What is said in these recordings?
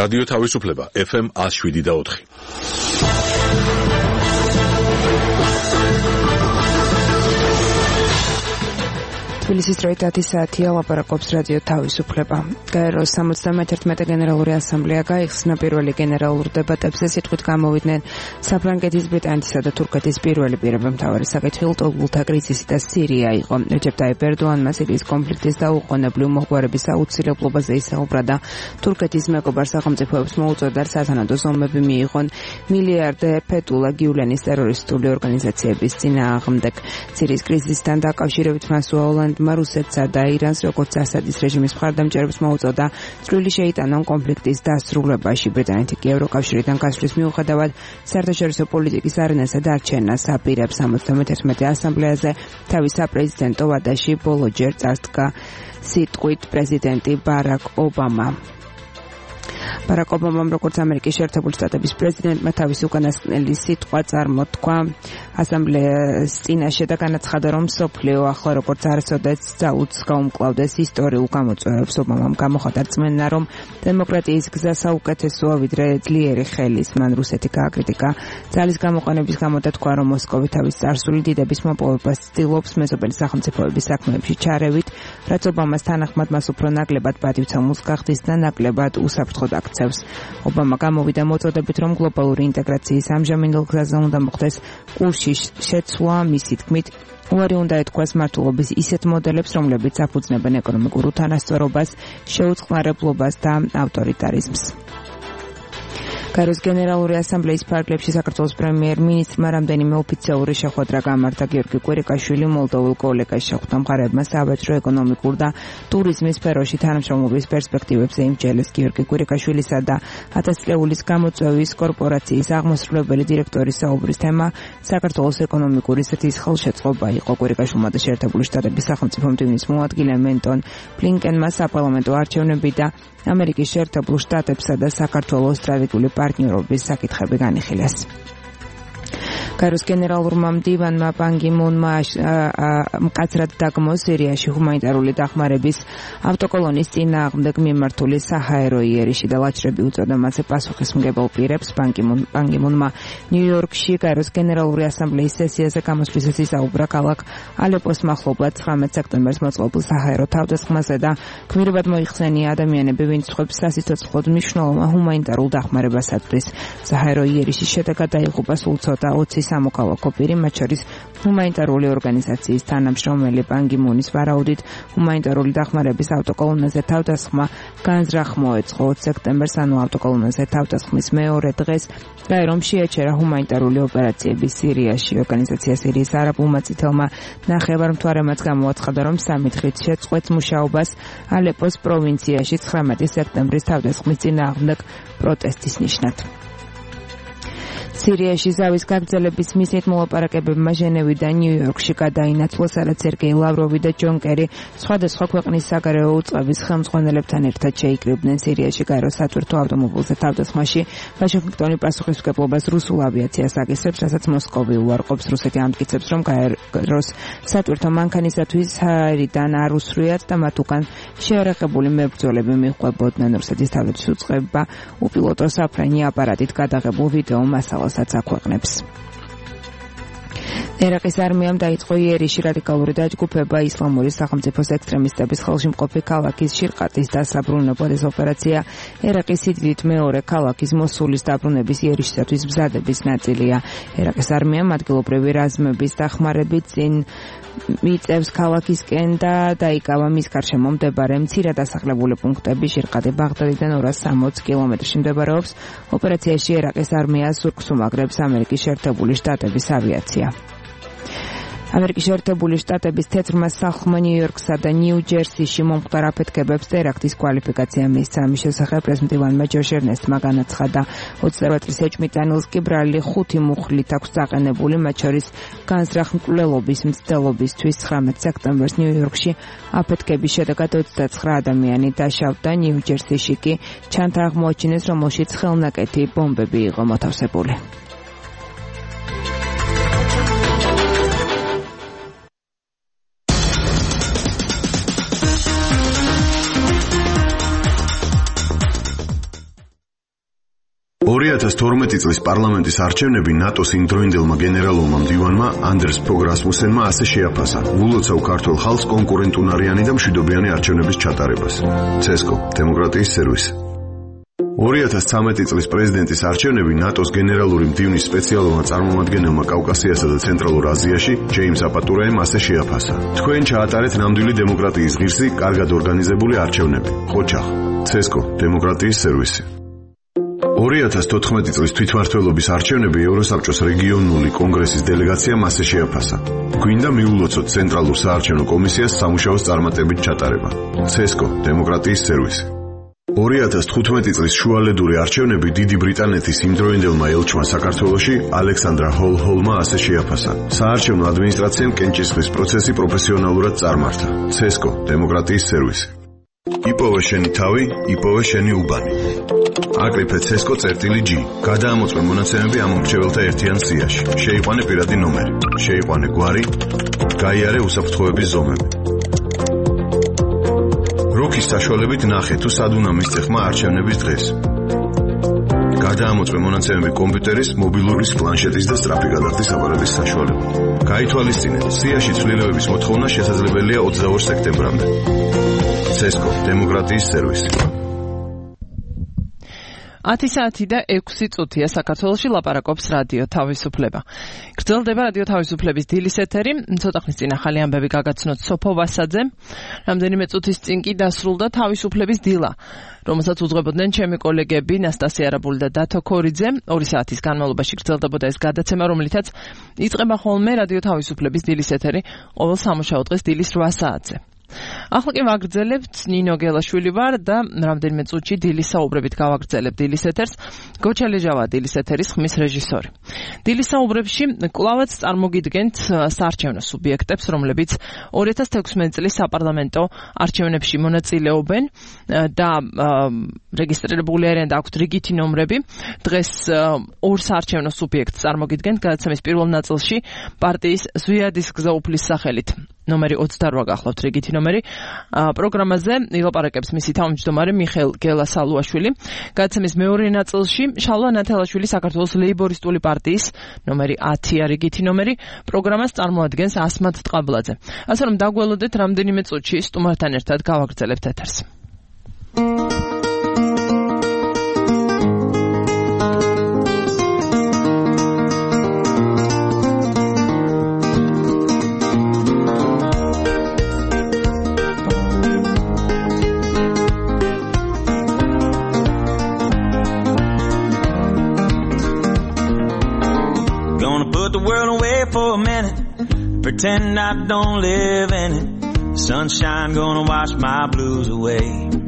რადიო თავისუფლება FM 107.4. თბილისის 10 საათია ლაპარაკობს რადიო თავისუფლება. გაეროს 71 გენერალური ასამბლეა გაიხსნა პირველი გენერალურ დებატებზე სიტყვით გამოვიდნენ საფრანგეთის, ბრიტანეთისა და თურქეთის პირველი პირებამთავარი საკითხი ლტოლვილთა კრიზისი და სირია იყო. რეჯეპ ტაიპ ერდოანმა სირიის კონფლიქტის დაუყოვნებლივ მოხმარების აუცილებლობაზე ისაუბრა და თურქეთის მეგობარ სახელმწიფოებს მოუწოდა სათანადო ზომები მიიღონ მილიარდერ ფეთულა გიულენის ტერორისტული ორგანიზაციების წინააღმდეგ. სირიის კრიზისთან დაკავშირებით ფრანსუა ოლანდმა რუსეთსა და ირანს როგორც ასადის რეჟიმის მხარდამჭერებს მოუწოდა წვლილი შეიტანონ კონფლიქტის დასრულებაში. ბრიტანეთი კი ევროკავშირიდან გასვლის მიუხედავად საერთაშორისო პოლიტიკის არენაზე დარჩენას აპირებს. 71 ასამბლეაზე თავის საპრეზიდენტო ვადაში ბოლოჯერ წარსდგა სიტყვით პრეზიდენტი ბარაკ ობამა. ბარაკ ობამამ როგორც ამერიკის შეერთებული შტატების პრეზიდენტმა თავისი უკანასკნელი სიტყვა წარმოთქვა ასამბლეას წინაშე და განაცხადა, რომ მსოფლიო ახლა როგორც არასოდეს ძალუც გაუმკლავდეს ისტორიულ გამოწვევებს. ობამამ გამოხატა რწმენა, რომ დემოკრატიის გზა საუკეთესოა ვიდრე ძლიერი ხელის. მან რუსეთი გააკრიტიკა ძალის გამოყენების გამო და თქვა, რომ მოსკოვი თავის წარსული დიდების მოპოვებას ცდილობს მეზობელი სახელმწიფოების საქმეებში ჩარევით, რაც ობამას თანახმად მას უფრო ნაკლებად პატივცემულს გახდის და ნაკლებად უსაფრთხოდ აქცევს. ობამა გამოვიდა მოწოდებით, რომ გლობალური ინტეგრაციის ამჟამინდელ გზაზე უნდა მოხდეს კურსში შეცვლა. მისი თქმით, უარი უნდა ეთქვას მართლობის ისეთ მოდელებს, რომლებიც აფუძნებენ ეკონომიკურ უთანასწორობას, შეუწყნარებლობას და ავტორიტარიზმს. გაეროს გენერალური ასამბლეის ფარგლებში საქართველოს პრემიერ-მინისტრმა რამდენიმე ოფიციალური შეხვედრა გამართა. გიორგი კვირიკაშვილი მოლდოვილ კოლეგას შეხვდა. მხარეებმა სავაჭრო, ეკონომიკურ და ტურიზმის სფეროში თანამშრომლობის პერსპექტივებზე იმჯელეს. გიორგი კვირიკაშვილისა და 1000 წლეულის გამოწვევის კორპორაციის აღმასრულებელი დირექტორის საუბრის თემა საქართველოს ეკონომიკური ზრდის ხელშეწყობა იყო. კვირიკაშვილმა და შეერთებული შტატების სახელმწიფო მდივნის მოადგილე მენტონ ბლინკენმა საპარლამენტო არჩევნები და ამერიკის შეერთებულ შტატებსა და საქართველოს სტრატეგიული პარტნიორობის საკითხები განიხილეს. გაეროს გენერალურმა მდივანმა პან გი მუნმა მკაცრად დაგმო სირიაში ჰუმანიტარული დახმარების ავტოკოლონის წინააღმდეგ მიმართული საჰაერო იერიში და ლაჩრები უწოდა მასზე პასუხისმგებელ პირებს. პან გი მუნმა ნიუ-იორკში გაეროს გენერალური ასამბლეის სესიაზე გამოსვლისას ისაუბრა ქალაქ ალეპოს მახლობლად 19 სექტემბერს მოწყობილ საჰაერო თავდასხმაზე და გმირებად მოიხსენია ადამიანები, ვინც სხვებს სასიცოცხლოდ მნიშვნელოვან ჰუმანიტარულ დახმარებას აწვდის. საჰაერო იერიშის შედეგად დაიღუპა სულ ცოტა 20 სამოქალაქო პირი, მათ შორის ჰუმანიტარული ორგანიზაციის თანამშრომელი. პან გი მუნის ვარაუდით ჰუმანიტარული დახმარების ავტოკოლონაზე თავდასხმა განზრახ მოეწყო 20 სექტემბერს, ანუ ავტოკოლონაზე თავდასხმის მეორე დღეს გაერომ შეაჩერა ჰუმანიტარული ოპერაციები სირიაში. ორგანიზაცია სირიის არაბულმა წითელმა ნახევარმთვარემაც გამოაცხადა, რომ 3 დღით შეწყვეტს მუშაობას ალეპოს პროვინციაში 19 სექტემბრის თავდასხმის წინააღმდეგ პროტესტის ნიშნად. სირიაში ზავის გაგრძელების მიზნით მოლაპარაკებებმა ჟენევიდან ნიუ-იორკში გადაინაცვლა, სადაც სერგეი ლავროვი და ჯონ კერი სხვადასხვა ქვეყნის საგარეო უწყების ხელმძღვანელებთან ერთად შეიკრიბნენ. სირიაში გაეროს სატვირთო ავტომობილზე თავდასხმაში ვაშინგტონი პასუხისმგებლობას რუსულ ავიაციას აკისრებს, რასაც მოსკოვი უარყოფს. რუსეთი ამტკიცებს, რომ გაეროს სატვირთო მანქანისათვის ჰაერიდან არ უსრიათ და მათ უკან შეერაღებული მებრძოლები მიჰყვებოდნენ. რუსეთის თავდაცვის უწყება უპილოტო საფრენი აპარატით გადაღებულ ვიდეო მასალას აქვეყნებს. ერაყის არმიამ დაიწყო იერიში რადიკალური დაჯგუფება ისლამური სახელმწიფოს ექსტრემისტების ხელში მყოფი ქალაქის შირყატის დასაბრუნებლად. ეს ოპერაცია ერაყის სიდიდით მეორე ქალაქის მოსულის დაბრუნების იერიშისათვის მზადების ნაწილია. ერაყის არმიამ ადგილობრივი რაზმების დახმარებით წინ მიწევს ქალაქისკენ და დაიკავა მის გარშემო მდებარე მცირე დასახლებული პუნქტები. შირყატი ბაღდადიდან 260 კილომეტრში მდებარეობს. ოპერაციაში ერაყის არმიას ზურგს უმაგრებს ამერიკის შეერთებული შტატების ავიაცია. ამერიკის შეერთებული შტატების თეთრმა სახლმა ნიუ-იორკსა და ნიუ-ჯერსიში მომხდარ აფეთქებებს ტერაქტის კვალიფიკაცია მისცა. ამის შესახებ პრეზიდენტმა ჯოშ ერნესტმა განაცხადა. 24 წლის ეჭვმიტანილს კი ბრალი 5 მუხლით აქვს დაყენებული, მათ შორის განზრახ მკვლელობის მცდელობისთვის. 19 სექტემბერს ნიუ-იორკში აფეთქების შედეგად 29 ადამიანი დაშავდა. ნიუ-ჯერსიში კი ჩანთა აღმოაჩინეს, რომელშიც ხელნაკეთი ბომბები იყო მოთავსებული. 2012 წლის პარლამენტის არჩევნები ნატოს იმდროინდელმა გენერალურმა მდივანმა ანდერს ფოგ რასმუსენმა ასე შეაფასა: "ულოცავ ქართულ ხალხს კონკურენტუნარიანი და მშვიდობიანი არჩევნების ჩატარებას." CESCO დემოკრატიის სერვისი. 2013 წლის პრეზიდენტის არჩევნები ნატოს გენერალური მდივნის სპეციალურმა წარმომადგენელმა კავკასიასა და ცენტრალურ აზიაში ჯეიმს აპატურაემ ასე შეაფასა: "თქვენ ჩაატარეთ ნამდვილი დემოკრატიის ღირსი, კარგად ორგანიზებული არჩევნები." ხოჩახ CESCO დემოკრატიის სერვისი. 2014 წლის თვითმმართველობის არჩევნები ევროსაბჭოს რეგიონული კონგრესის დელეგაციამ ასე შეაფასა: "გვინდა მიულოცოთ ცენტრალურ საარჩევნო კომისიას სამუშაოს წარმატებით ჩატარება." CESCO დემოკრატიის სერვისი. 2015 წლის შუალედური არჩევნები დიდი ბრიტანეთის იმდროინდელმა ელჩმა საქართველოში ალექსანდრა ჰოლჰოლმა ასე შეაფასა: "საარჩევნო ადმინისტრაციამ კენჭისყრის პროცესი პროფესიონალურად წარმართა." CESCO დემოკრატიის სერვისი. იპოვე შენი თავი, იპოვე შენი უბანი. აკრიფე CESCO.G. გადაამოწმე მონაცემები ამ მრჩეველთა ერთიან სიაში. შეიყვანე პირადი ნომერი, შეიყვანე გვარი, გაიარე უსაფრთხოების ზომები. როქის საშუალებით ნახე თუ სად უნდა მისწეხმა არჩევნების დღეს. გადაამოწმე მონაცემები კომპიუტერის, მობილურის, პლანშეტის და სწრაფი გადახდის აპარატის საშუალებით. გაითვალისწინე, სიაში ცვლილებების მოთხოვნა შესაძლებელია 22 სექტემბრამდე. CESCO დემოკრატიის სერვისი. 10 საათი და 6 წუთია საქართველოში ლაპარაკობს რადიო თავისუფლება. გრძელდება რადიო თავისუფლების დილის ეთერი. ცოტა ხნის წინ ახალი ამბები გაგაცნოთ სოფო ვასაძემ. რამდენიმე წუთის წინ კი დასრულდა თავისუფლების დილა, რომელსაც უძღვებოდნენ ჩემი კოლეგები ნასტასია არაბული და დათო ქორიძე. 2 საათის განმავლობაში გრძელდებოდა ეს გადაცემა, რომელიცაც იწყება ხოლმე რადიო თავისუფლების დილის ეთერი ყოველ სამუშაო დღეს დილის 8 საათზე. ახლა კი ვაგრძელებთ, ნინო გელაშვილი ვარ და რამდენიმე წუთში დილის საუბრებით გავაგრძელებ დილის ეთერს. გოჩალეჟავა დილის ეთერის ხმის რეჟისორი. დილის საუბრებში კვლავაც წარმოგიდგენთ საარჩევნო სუბიექტებს, რომლებიც 2016 წლის საპარლამენტო არჩევნებში მონაწილეობენ და რეგისტრირებული არიან და აქვთ რიგითი ნომრები. დღეს ორ საარჩევნო სუბიექტს წარმოგიდგენთ. გადაცემის პირველ ნაწილში პარტიის ზვიადის გზაუფლის სახელით ნომერი 28 გახლავთ რიგითი ნომერი. პროგრამაზე ილაპარაკებს მისი თავმჯდომარე მიხეილ გელასალუაშვილი. გადაცემის მეორე ნაწილში შალვა ნათელაშვილი საქართველოს ლეიბორისტული პარტიის ნომერი 10 რიგითი ნომერი. პროგრამას წარმოადგენს ასმად ტყაბლაძე. ასე რომ დაგველოდეთ რამდენიმე წუთში სტუმართან ერთად გავაგრძელებთ ეთერს. Pretend I don't live in it. Sunshine gonna wash my blues away.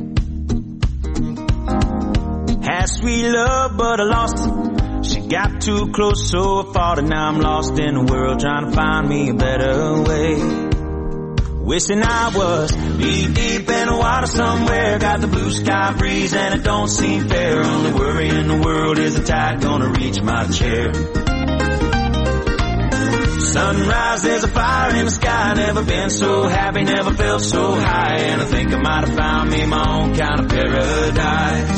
Had sweet love but I lost it. She got too close so I fought it. Now I'm lost in the world trying to find me a better way. Wishing I was deep in the water somewhere. Got the blue sky breeze and it don't seem fair. Only worry in the world is the tide gonna reach my chair. Sunrise, there's a fire in the sky. Never been so happy, never felt so high. And I think I might have found me my own kind of paradise.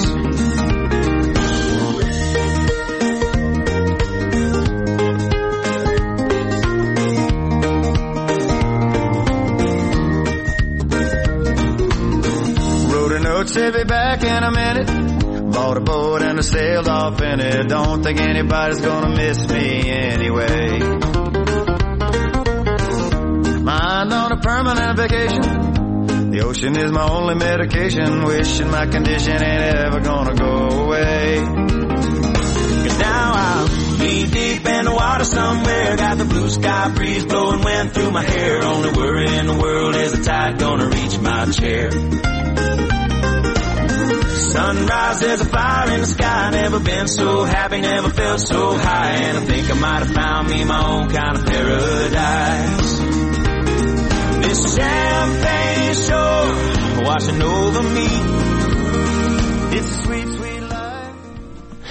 Wrote a note, said be back in a minute. Bought a boat and I sailed off in it. Don't think anybody's gonna miss me anyway. Mind on a permanent vacation. The ocean is my only medication. Wishing my condition ain't ever gonna go away. 'Cause now I'll be deep in the water somewhere. Got the blue sky breeze blowing wind through my hair. Only worry in the world is the tide gonna reach my chair. Sunrise, there's a fire in the sky. Never been so happy, never felt so high. And I think I might have found me my own kind of paradise. This champagne shore washing over me. It's a sweet, sweet life.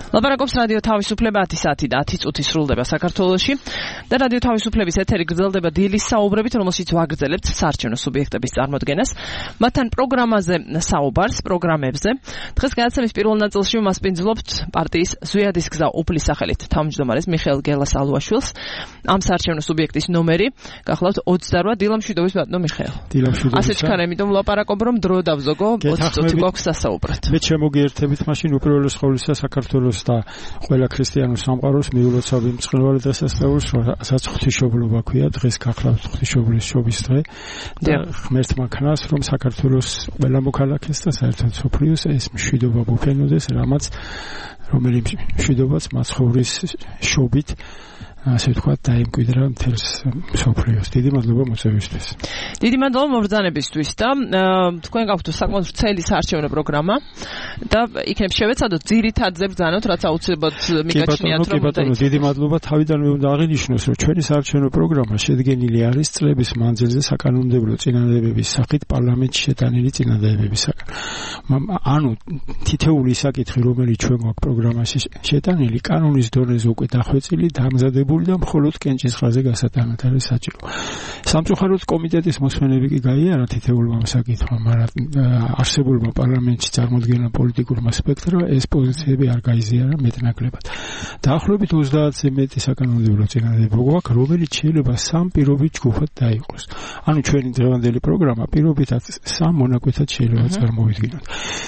ლაპარაკობს რადიო თავისუფლება 10 საათი და 10 წუთი სრულდება საქართველოში და რადიო თავისუფლების ეთერი გრძელდება დილის საუბრებით, რომელშიც ვაგრძელებთ საარჩევნო სუბიექტების წარმოდგენას, მათთან პროგრამაზე საუბარს, პროგრამებზე. დღეს განაცემის პირველ ნაწილში მასპინძლობთ პარტიის ზვიადის გზა უფლის სახელით თავმჯდომარეს მიხეილ გელას-ალუაშვილს. ამ საარჩევნო სუბიექტის ნომერი გახლავთ 28. დილამშვიდობის ბატონო მიხეილ. დილამშვიდობის. ასე ჩქარ, იმიტომ ვლაპარაკობ, რომ დრო დავზოგო 20 წუთი გვაქვს სასაუბრად. მე შემოგიერთებით მაშინ უპირველეს ყოვლისა საქართველოს და ყველა ქრისტიანულ სამყაროს მიულოცავ იმ წყნარი დღესასწაულს, რასაც ღვთისმშობლობა ქვია, დღეს გახლავთ ღვთისმშობლის შობის დღე. და ღმერთმა ქნას, რომ საქართველოს ყველა მოქალაქეს და საერთოდ მსოფლიოს ეს მშვიდობა მოფენოდეს, რომელიც მშვიდობაც მაცხოვრის შობით ასე ვთქვათ, დაემკვიდრა მთელს მსოფლიოს. დიდი მადლობა მოწვევისთვის. დიდი მადლობა მობრძანებისთვის და თქვენ გაქვთ საკმაოდ ვრცელი საარჩევნო პროგრამა და იქნებ შევეცადოთ ძირითადზე ბრძანოთ, რაც აუცილებლად მიგაჩნიათ, რომ ბატონო, დიდი მადლობა. თავიდანვე უნდა აღინიშნოს, რომ ჩვენი საარჩევნო პროგრამა შედგენილი არის წლების მანძილზე საკანონმდებლო წინადადებების სახით პარლამენტში შეტანილი წინადადებებისაგან. ანუ თითეული საკითხი, რომელიც ჩვენ გვაქვს პროგრამაში შეტანილი, კანონის დონეზე უკვე დახვეწილი, დამზადებული და მხოლოდ კენჭისყრაზე გასატანად არის საჭირო. სამწუხაროდ კომიტეტის მოსმენები კი გაიარა თითეულმა საკითხმა, მაგრამ არსებულმა პარლამენტში წარმოდგენილ პოლიტიკურმა სპექტრმა ეს პოზიციები არ გაიზიარა მეტნაკლებად. დაახლოებით 30-ზე მეტი საკანონმდებლო წინადადება გვაქვს, რომელიც შეიძლება სამ პირობით ჯგუფად დაიყოს. ანუ ჩვენი დღევანდელი პროგრამა პირობითად სამ მონაკვეთად შეიძლება წარმოვიდგინოთ.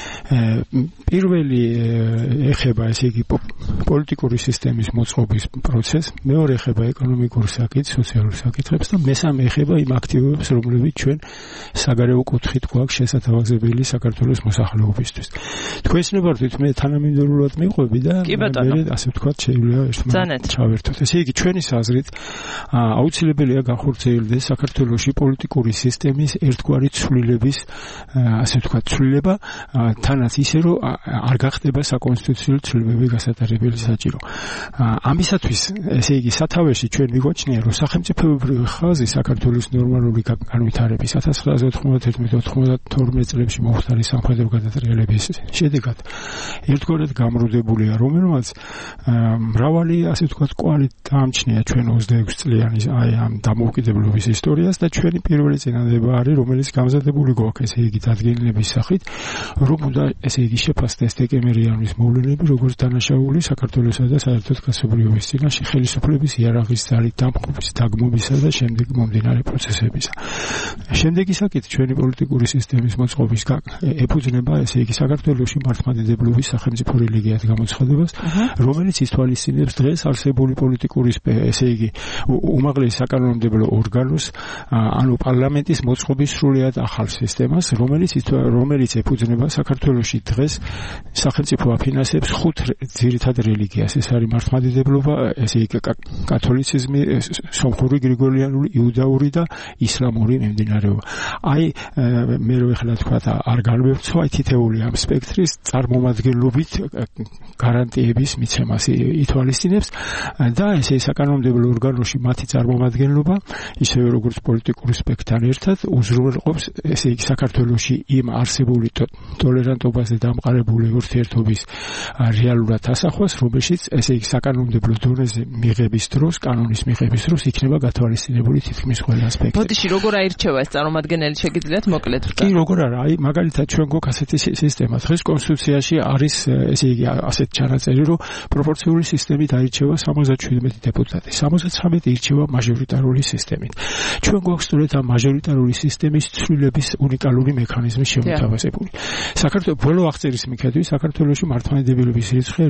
პირველი ეხება, ესე იგი, პოლიტიკური სისტემის მოწყობის პროცესს, მეორე ეხება ეკონომიკურ საკითხს, სოციალურ საკითხებს და მესამე ეხება იმ აქტივობებს, რომლებიც ჩვენ საგარეო კუთხით გვაქვს შესათავაზებელი საქართველოს მოსახლეობისთვის. თქვენს ნებართვით მე თანამიმდევრულად მიყვები და მე ასე ვთქვათ, შეიძლება ერთმანეთს ჩავერთოთ. ესე იგი, ჩვენი აზრით აუცილებელია განხორციელდეს საქართველოში პოლიტიკური სისტემის ერთგვარი ცვლილების, ასე ვთქვათ, ცვლილება თანაც ისე, რომ არ გახდება საკონსტიტუციო ცვლილებები გასატარებელი საჭირო. ამისათვის, ესე იგი, სათავეში ჩვენ მიგვაჩნია, რომ სახელმწიფოებრივი ხაზი საქართველოს ნორმალური განვითარების 1991-92 წლებში მომხდარი სამხედრო გადატრიალების შედეგად ერთგვარად გამრუდებულია, რომელმაც მრავალი, ასე ვთქვათ, კვალი დაამჩნია ჩვენ 26 წლიანი ამ დამოუკიდებლობის ისტორიას და ჩვენი პირველი წინადადება არის, რომელიც გამზადებული გვაქვს, ესე იგი, დადგენილების სახით, რომ უნდა, ესე იგი, შეფასდეს დეკემბრიანის მოვლენები, როგორც დანაშაული საქართველოსა და საერთოდ კაცობრიობის წინაშე ხელისუფლების იარაღის ძალით დამხობის, დაგმობისა და შემდეგ მომდინარე პროცესებისა. შემდეგი საკითხი ჩვენი პოლიტიკური სისტემის მოწყობის ეფუძნება, ესე იგი, საქართველოში მართლმადიდებლობის სახელმწიფო რელიგიად გამოცხადებას, რომელიც ითვალისწინებს დღეს არსებული პოლიტიკური, ესე იგი, უმაღლეს საკანონმდებლო ორგანოს, ანუ პარლამენტის მოწყობის სრულიად ახალ სისტემას, რომელიც ეფუძნება საქართველოში დღეს სახელმწიფო აფინანსებს 5 ძირითად რელიგიას. ეს არის მართლმადიდებლობა, ესე იგი, კათოლიციზმი, სომხური, გრიგორიანული, იუდაური და ისლამური მიმდინარეობა. აი, მე რო ეხლა თქვა არ განვევცო, აი თითეული ამ სპექტრის წარმომადგენლობით გარანტიების მიცემას ითვალისწინებს და ესე საკანონმდებლო ორგანოში მათი წარმომადგენლობა, ისევე როგორც პოლიტიკური სპექტრთან ერთად უზრუნველყოფს, ესე იგი, საქართველოში იმ არსებული ტოლერანტობაზე დამყარებული ურთიერთობის რეალურად ასახვას, რომელშიც, ესე იგი, საკანონმდებლო დონეზე მიღების დროს, კანონის მიღების დროს იქნება გათვალისწინებული თითქმის ყველა ასპექტი. ბოდიში როგორ აირჩევა ეს წარმომადგენელი, შეგიძლიათ მოკლედ ვთქვა? კი, როგორ არა, აი მაგალითად ჩვენ გვაქვს ასეთი სისტემა. დღეს კონსტიტუციაში არის, ესე იგი, ასეთ ჩანაწერი, რომ პროპორციული სისტემით აირჩევა 77 დეპუტატი. 73 ირჩევა მაჟორიტარული სისტემით. ჩვენ გვაქვს სწორედ ამ მაჟორიტარული სისტემის ცვლილების უნიკალური მექანიზმი შემოთავაზებული. საქართველოს ბოლო აღწერის მიხედვით საქართველოში მართლმადიდებლობის რიცხვი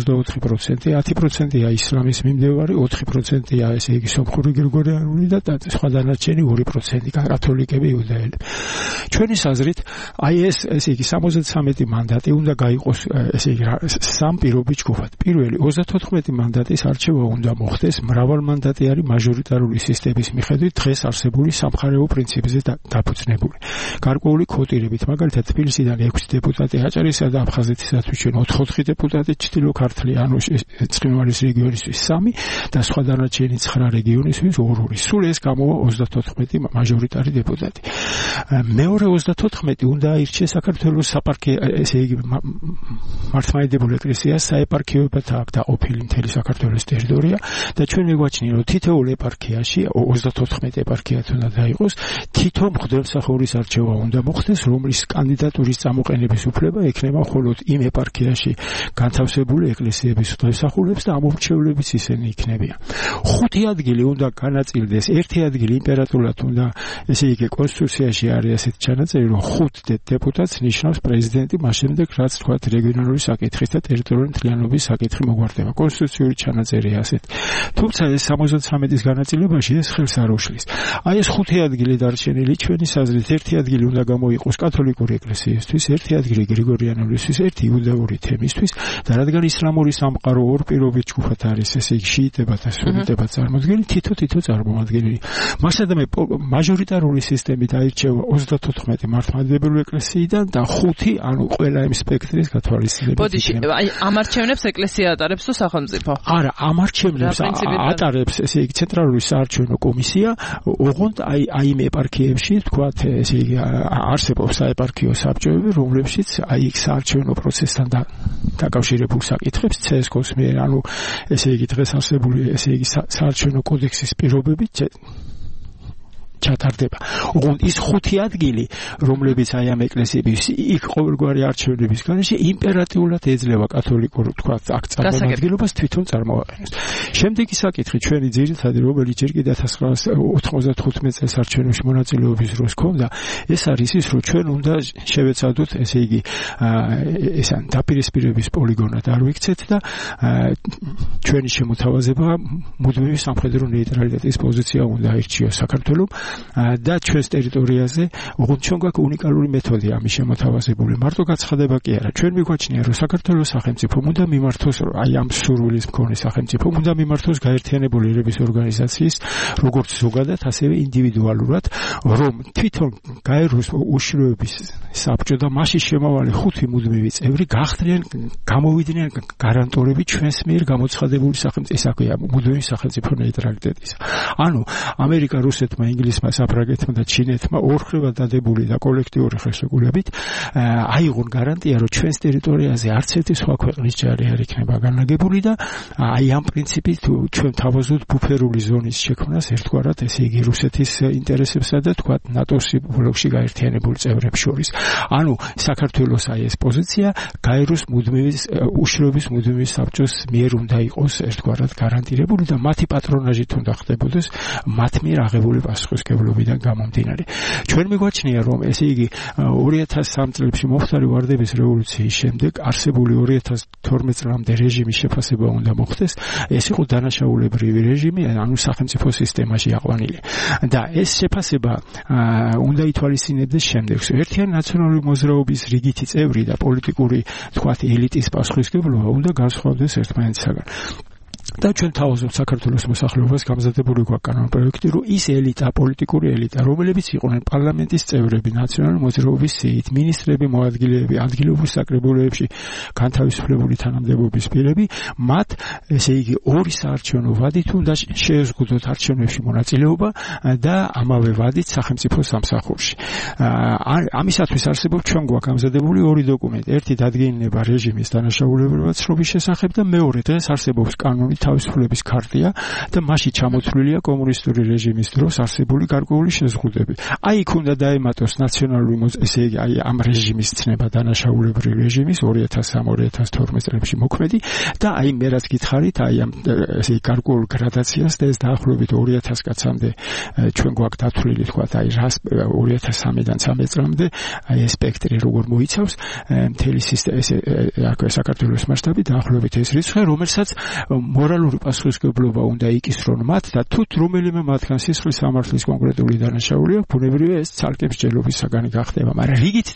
84%, 10%-ია ისლამის მიმდევარი, 4%-ია, ესე იგი, სომხური გრიგორიანული და სხვა დანარჩენი 2% კათოლიკები, იუდაელები. ჩვენი აზრით, აი ეს, ესე იგი, 73 მანდატი უნდა გაიყოს, ესე იგი, სამ პირობით ჯგუფად. პირველი 34 მანდატის არჩევა უნდა მოხდეს, მრავალმანდატი არის მაჟორიტარული სისტემის მიხედვით დღეს არსებული სამხარეო პრინციპზე დაფუძნებული. გარკვეული კვოტირებით, მაგალითად, თბილისიდან 6 დეპუტატი აჭარისა და აფხაზეთისათვის ჩვენ 4 დეპუტატი, ჩრდილო ქართლი, ანუ ცხინვალის რეგიონისთვის 3 და სხვა დანარჩენი 9 რეგიონისთვის 2. სულ ეს გამოვა 34 მაჟორიტარი დეპუტატი. მეორე 34 უნდა აირჩიეს საქართველოს ესე იგი მართლმადიდებლური ეკლესიას საეპარქიოებად აქვს დაყოფილი მთელი საქართველოს ტერიტორია და ჩვენ მიგვაჩნია რომ თითოეულ ეპარქიაში 34 ეპარქიაც უნდა დაიყოს თითო მღვდელმსახურის არჩევა უნდა მოხდეს რომლის კანდიდატურის წამოყენების უფლება ექნება მხოლოდ იმ ეპარქიაში განთავსებული ეკლესიების მღვდელმსახურებს და ამორჩევლებიც ისინი იქნებიან. 5 ადგილი უნდა განაწილდეს, 1 ადგილი იმპერატორად უნდა ესე იგი კონსტიტუციაში არის ასეთი ჩანაწერი რომ 5 დეპუტატს ნიშნავს პრეზიდენტი მას შემდეგ რაც თქვა რეგიონალური საკითხის და ტერიტორიული მთლიანობის საკითხი მოგვარდება. კონსტიტუციური ჩანაწერია ასეთი. თუმცა ეს 73-ის განაწილებაში ეს ხელს არ უშლის. აი ეს 5 ადგილი დარჩენილი ჩვენი საზრით 1 ადგილი უნდა გამოიყოს კათოლიკური ეკლესიისთვის, 1 ადგილი გრიგორიანულისთვის, 1 იუდაური თემისთვის და რადგან ისლამური სამყარო ორ პირობით ჯგუფად არის, ესე იგი შიიტებად და სუნიტებად წარმოდგენილი, თითო წარმოადგენილი. მასადა მე მაჟორიტარული სისტემით აირჩევა 34 მართლმადიდებლური ეკლესიიდან და 5 ანუ ყველა იმ სპექტრის გათვალისწინებით. ბოდიში, აი ამარჩევნებს ეკლესია ატარებს თუ სახელმწიფო? არა, ამარჩევნებს ატარებს ესე იგი ცენტრალური საარჩევნო კომისია, ოღონდ აი იმ ეპარქიებში, თქვათ, ესე იგი არსებობს საეპარქიო საბჭოები, რომლებშიც აი იქ საარჩევნო პროცესთან დაკავშირებულ საკითხებს CSKO-ს მიერ, ანუ ესე იგი დღეს არსებული ესე იგი საარჩევნო კოდექსის პირობებით ჩატარდება. ოღონდ ის 5 ადგილი, რომლებიც აი ამ ეკლესიების იქ ყოველგვარი არჩევნების გარეშე იმპერატიულად ეძლევა კათოლიკურ თქვა აქ წარმომადგენლობას თვითონ წარმოაყენებს. შემდეგი საკითხი ჩვენი ძირითადი რომელიც ჯერ კიდევ 1995 წელს არჩევნებში მონაწილეობის დროს ჰქონდა, ეს არის ის, რომ ჩვენ უნდა შევეცადოთ, ესე იგი ეს დაპირისპირების პოლიგონად არ ვიქცეთ და ჩვენი შემოთავაზება მუდმივი სამხედრო ნეიტრალიტეტის პოზიცია უნდა აირჩიოს საქართველოს და ჩვენს ტერიტორიაზე, ოღონდ ჩვენ გვაქვს უნიკალური მეთოდი ამის შემოთავაზებული. მარტო გაცხადება კი არა. ჩვენ მიგვაჩნია, რომ საქართველოს სახელმწიფო უნდა მიმართოს, აი ამ სურვილის მქონე სახელმწიფო უნდა მიმართოს გაერთიანებული ერების ორგანიზაციის, როგორც ზოგადად, ასევე ინდივიდუალურად, რომ თვითონ გაეროს უშიშროების საბჭო და მასში შემავალი 5 მუდმივი წევრი გახდნენ, გამოვიდნენ გარანტორები ჩვენს მიერ გამოცხადებული სახელმწიფო, ისაა მუდმივი სახელმწიფო ნეიტრალიტეტის. ანუ ამერიკა, რუსეთმა, ინგლისმა, საფრანგეთმა და ჩინეთმა ორხრევად დადებული და კოლექტიური ხელშეკრულებით აიღონ გარანტია, რომ ჩვენს ტერიტორიაზე არც ერთი სხვა ქვეყნის ჯარი არ იქნება განლაგებული და აი ამ პრინციპით ჩვენ თავაზობთ ბუფერული ზონის შექმნას ერთგვარად, ესე იგი რუსეთის ინტერესებსა და თქვა ნატოს ბლოკში გაერთიანებულ წევრებს შორის. ანუ საქართველოს აი ეს პოზიცია გაეროს უშიშროების მუდმივი საბჭოს მიერ უნდა იყოს ერთგვარად გარანტირებული და მათი პატრონაჟით უნდა ხდებოდეს მათ მიერ აღებული პასუხისმგებლობიდან გამომდინარე. ჩვენ მიგვაჩნია, რომ ესე იგი 2003 წლებში მომხდარი ვარდების რევოლუციის შემდეგ არსებული 2012 წლამდე რეჟიმის შეფასება უნდა მოხდეს. ეს იყო დანაშაულებრივი რეჟიმი, ანუ სახელმწიფო სისტემაში აყვანილი. და ეს შეფასება უნდა ითვალისწინებდეს შემდეგს. ერთიანი ნაციონალური მოძრაობის რიგითი წევრი და პოლიტიკური, თქვათ, ელიტის პასუხისმგებლობა უნდა განსხვავდეს ერთმანეთისაგან. და ჩვენ თავაზობთ საქართველოს მოსახლეობას გამზადებული გვაქვს კანონპროექტი, რომ ის ელიტა, პოლიტიკური ელიტა, რომლებიც იყვნენ პარლამენტის წევრები, ნაციონალური მოძრაობის სიით, მინისტრები, მოადგილეები, ადგილობრივ საკრებულოებში განთავისუფლებული თანამდებობის პირები, მათ ესე იგი ორი საარჩევნო ვადით უნდა შეეზღუდოთ არჩევნებში მონაწილეობა და ამავე ვადით სახელმწიფო სამსახურში. ამისათვის არსებობს ჩვენ გვაქვს გამზადებული ორი დოკუმენტი. ერთი დადგენილება რეჟიმის დანაშაულებრივად ცნობის შესახებ და მეორე დღეს არსებობს კანონი თავისუფლების ქარტია და მასში ჩამოთვლილია კომუნისტური რეჟიმის დროს არსებული გარკვეული შეზღუდვები. აი იქ უნდა დაემატოს ნაციონალური ესე იგი აი ამ რეჟიმის ცნება დანაშაულებრივი რეჟიმის 2003-2012 წლებში მოქმედი და აი მე რაც გითხარით, აი ამ ესე იგი გარკვეულ გრადაციას და ეს დაახლოებით 2000 კაცამდე ჩვენ გვაქვს დათვლილი, თქვა აი 2003-დან 13 წლამდე აი ეს სპექტრი როგორ მოიცავს მთელი საქართველოს მასშტაბით დაახლოებით ეს რიცხვი, რომელსაც მორალური პასუხისმგებლობა უნდა იკისრონ მათ და თუ რომელიმე მათგან სისხლის სამართლის კონკრეტული დანაშაული აქვს, ბუნებრივია ეს ცალკე მსჯელობის საგანი გახდება, მაგრამ რიგით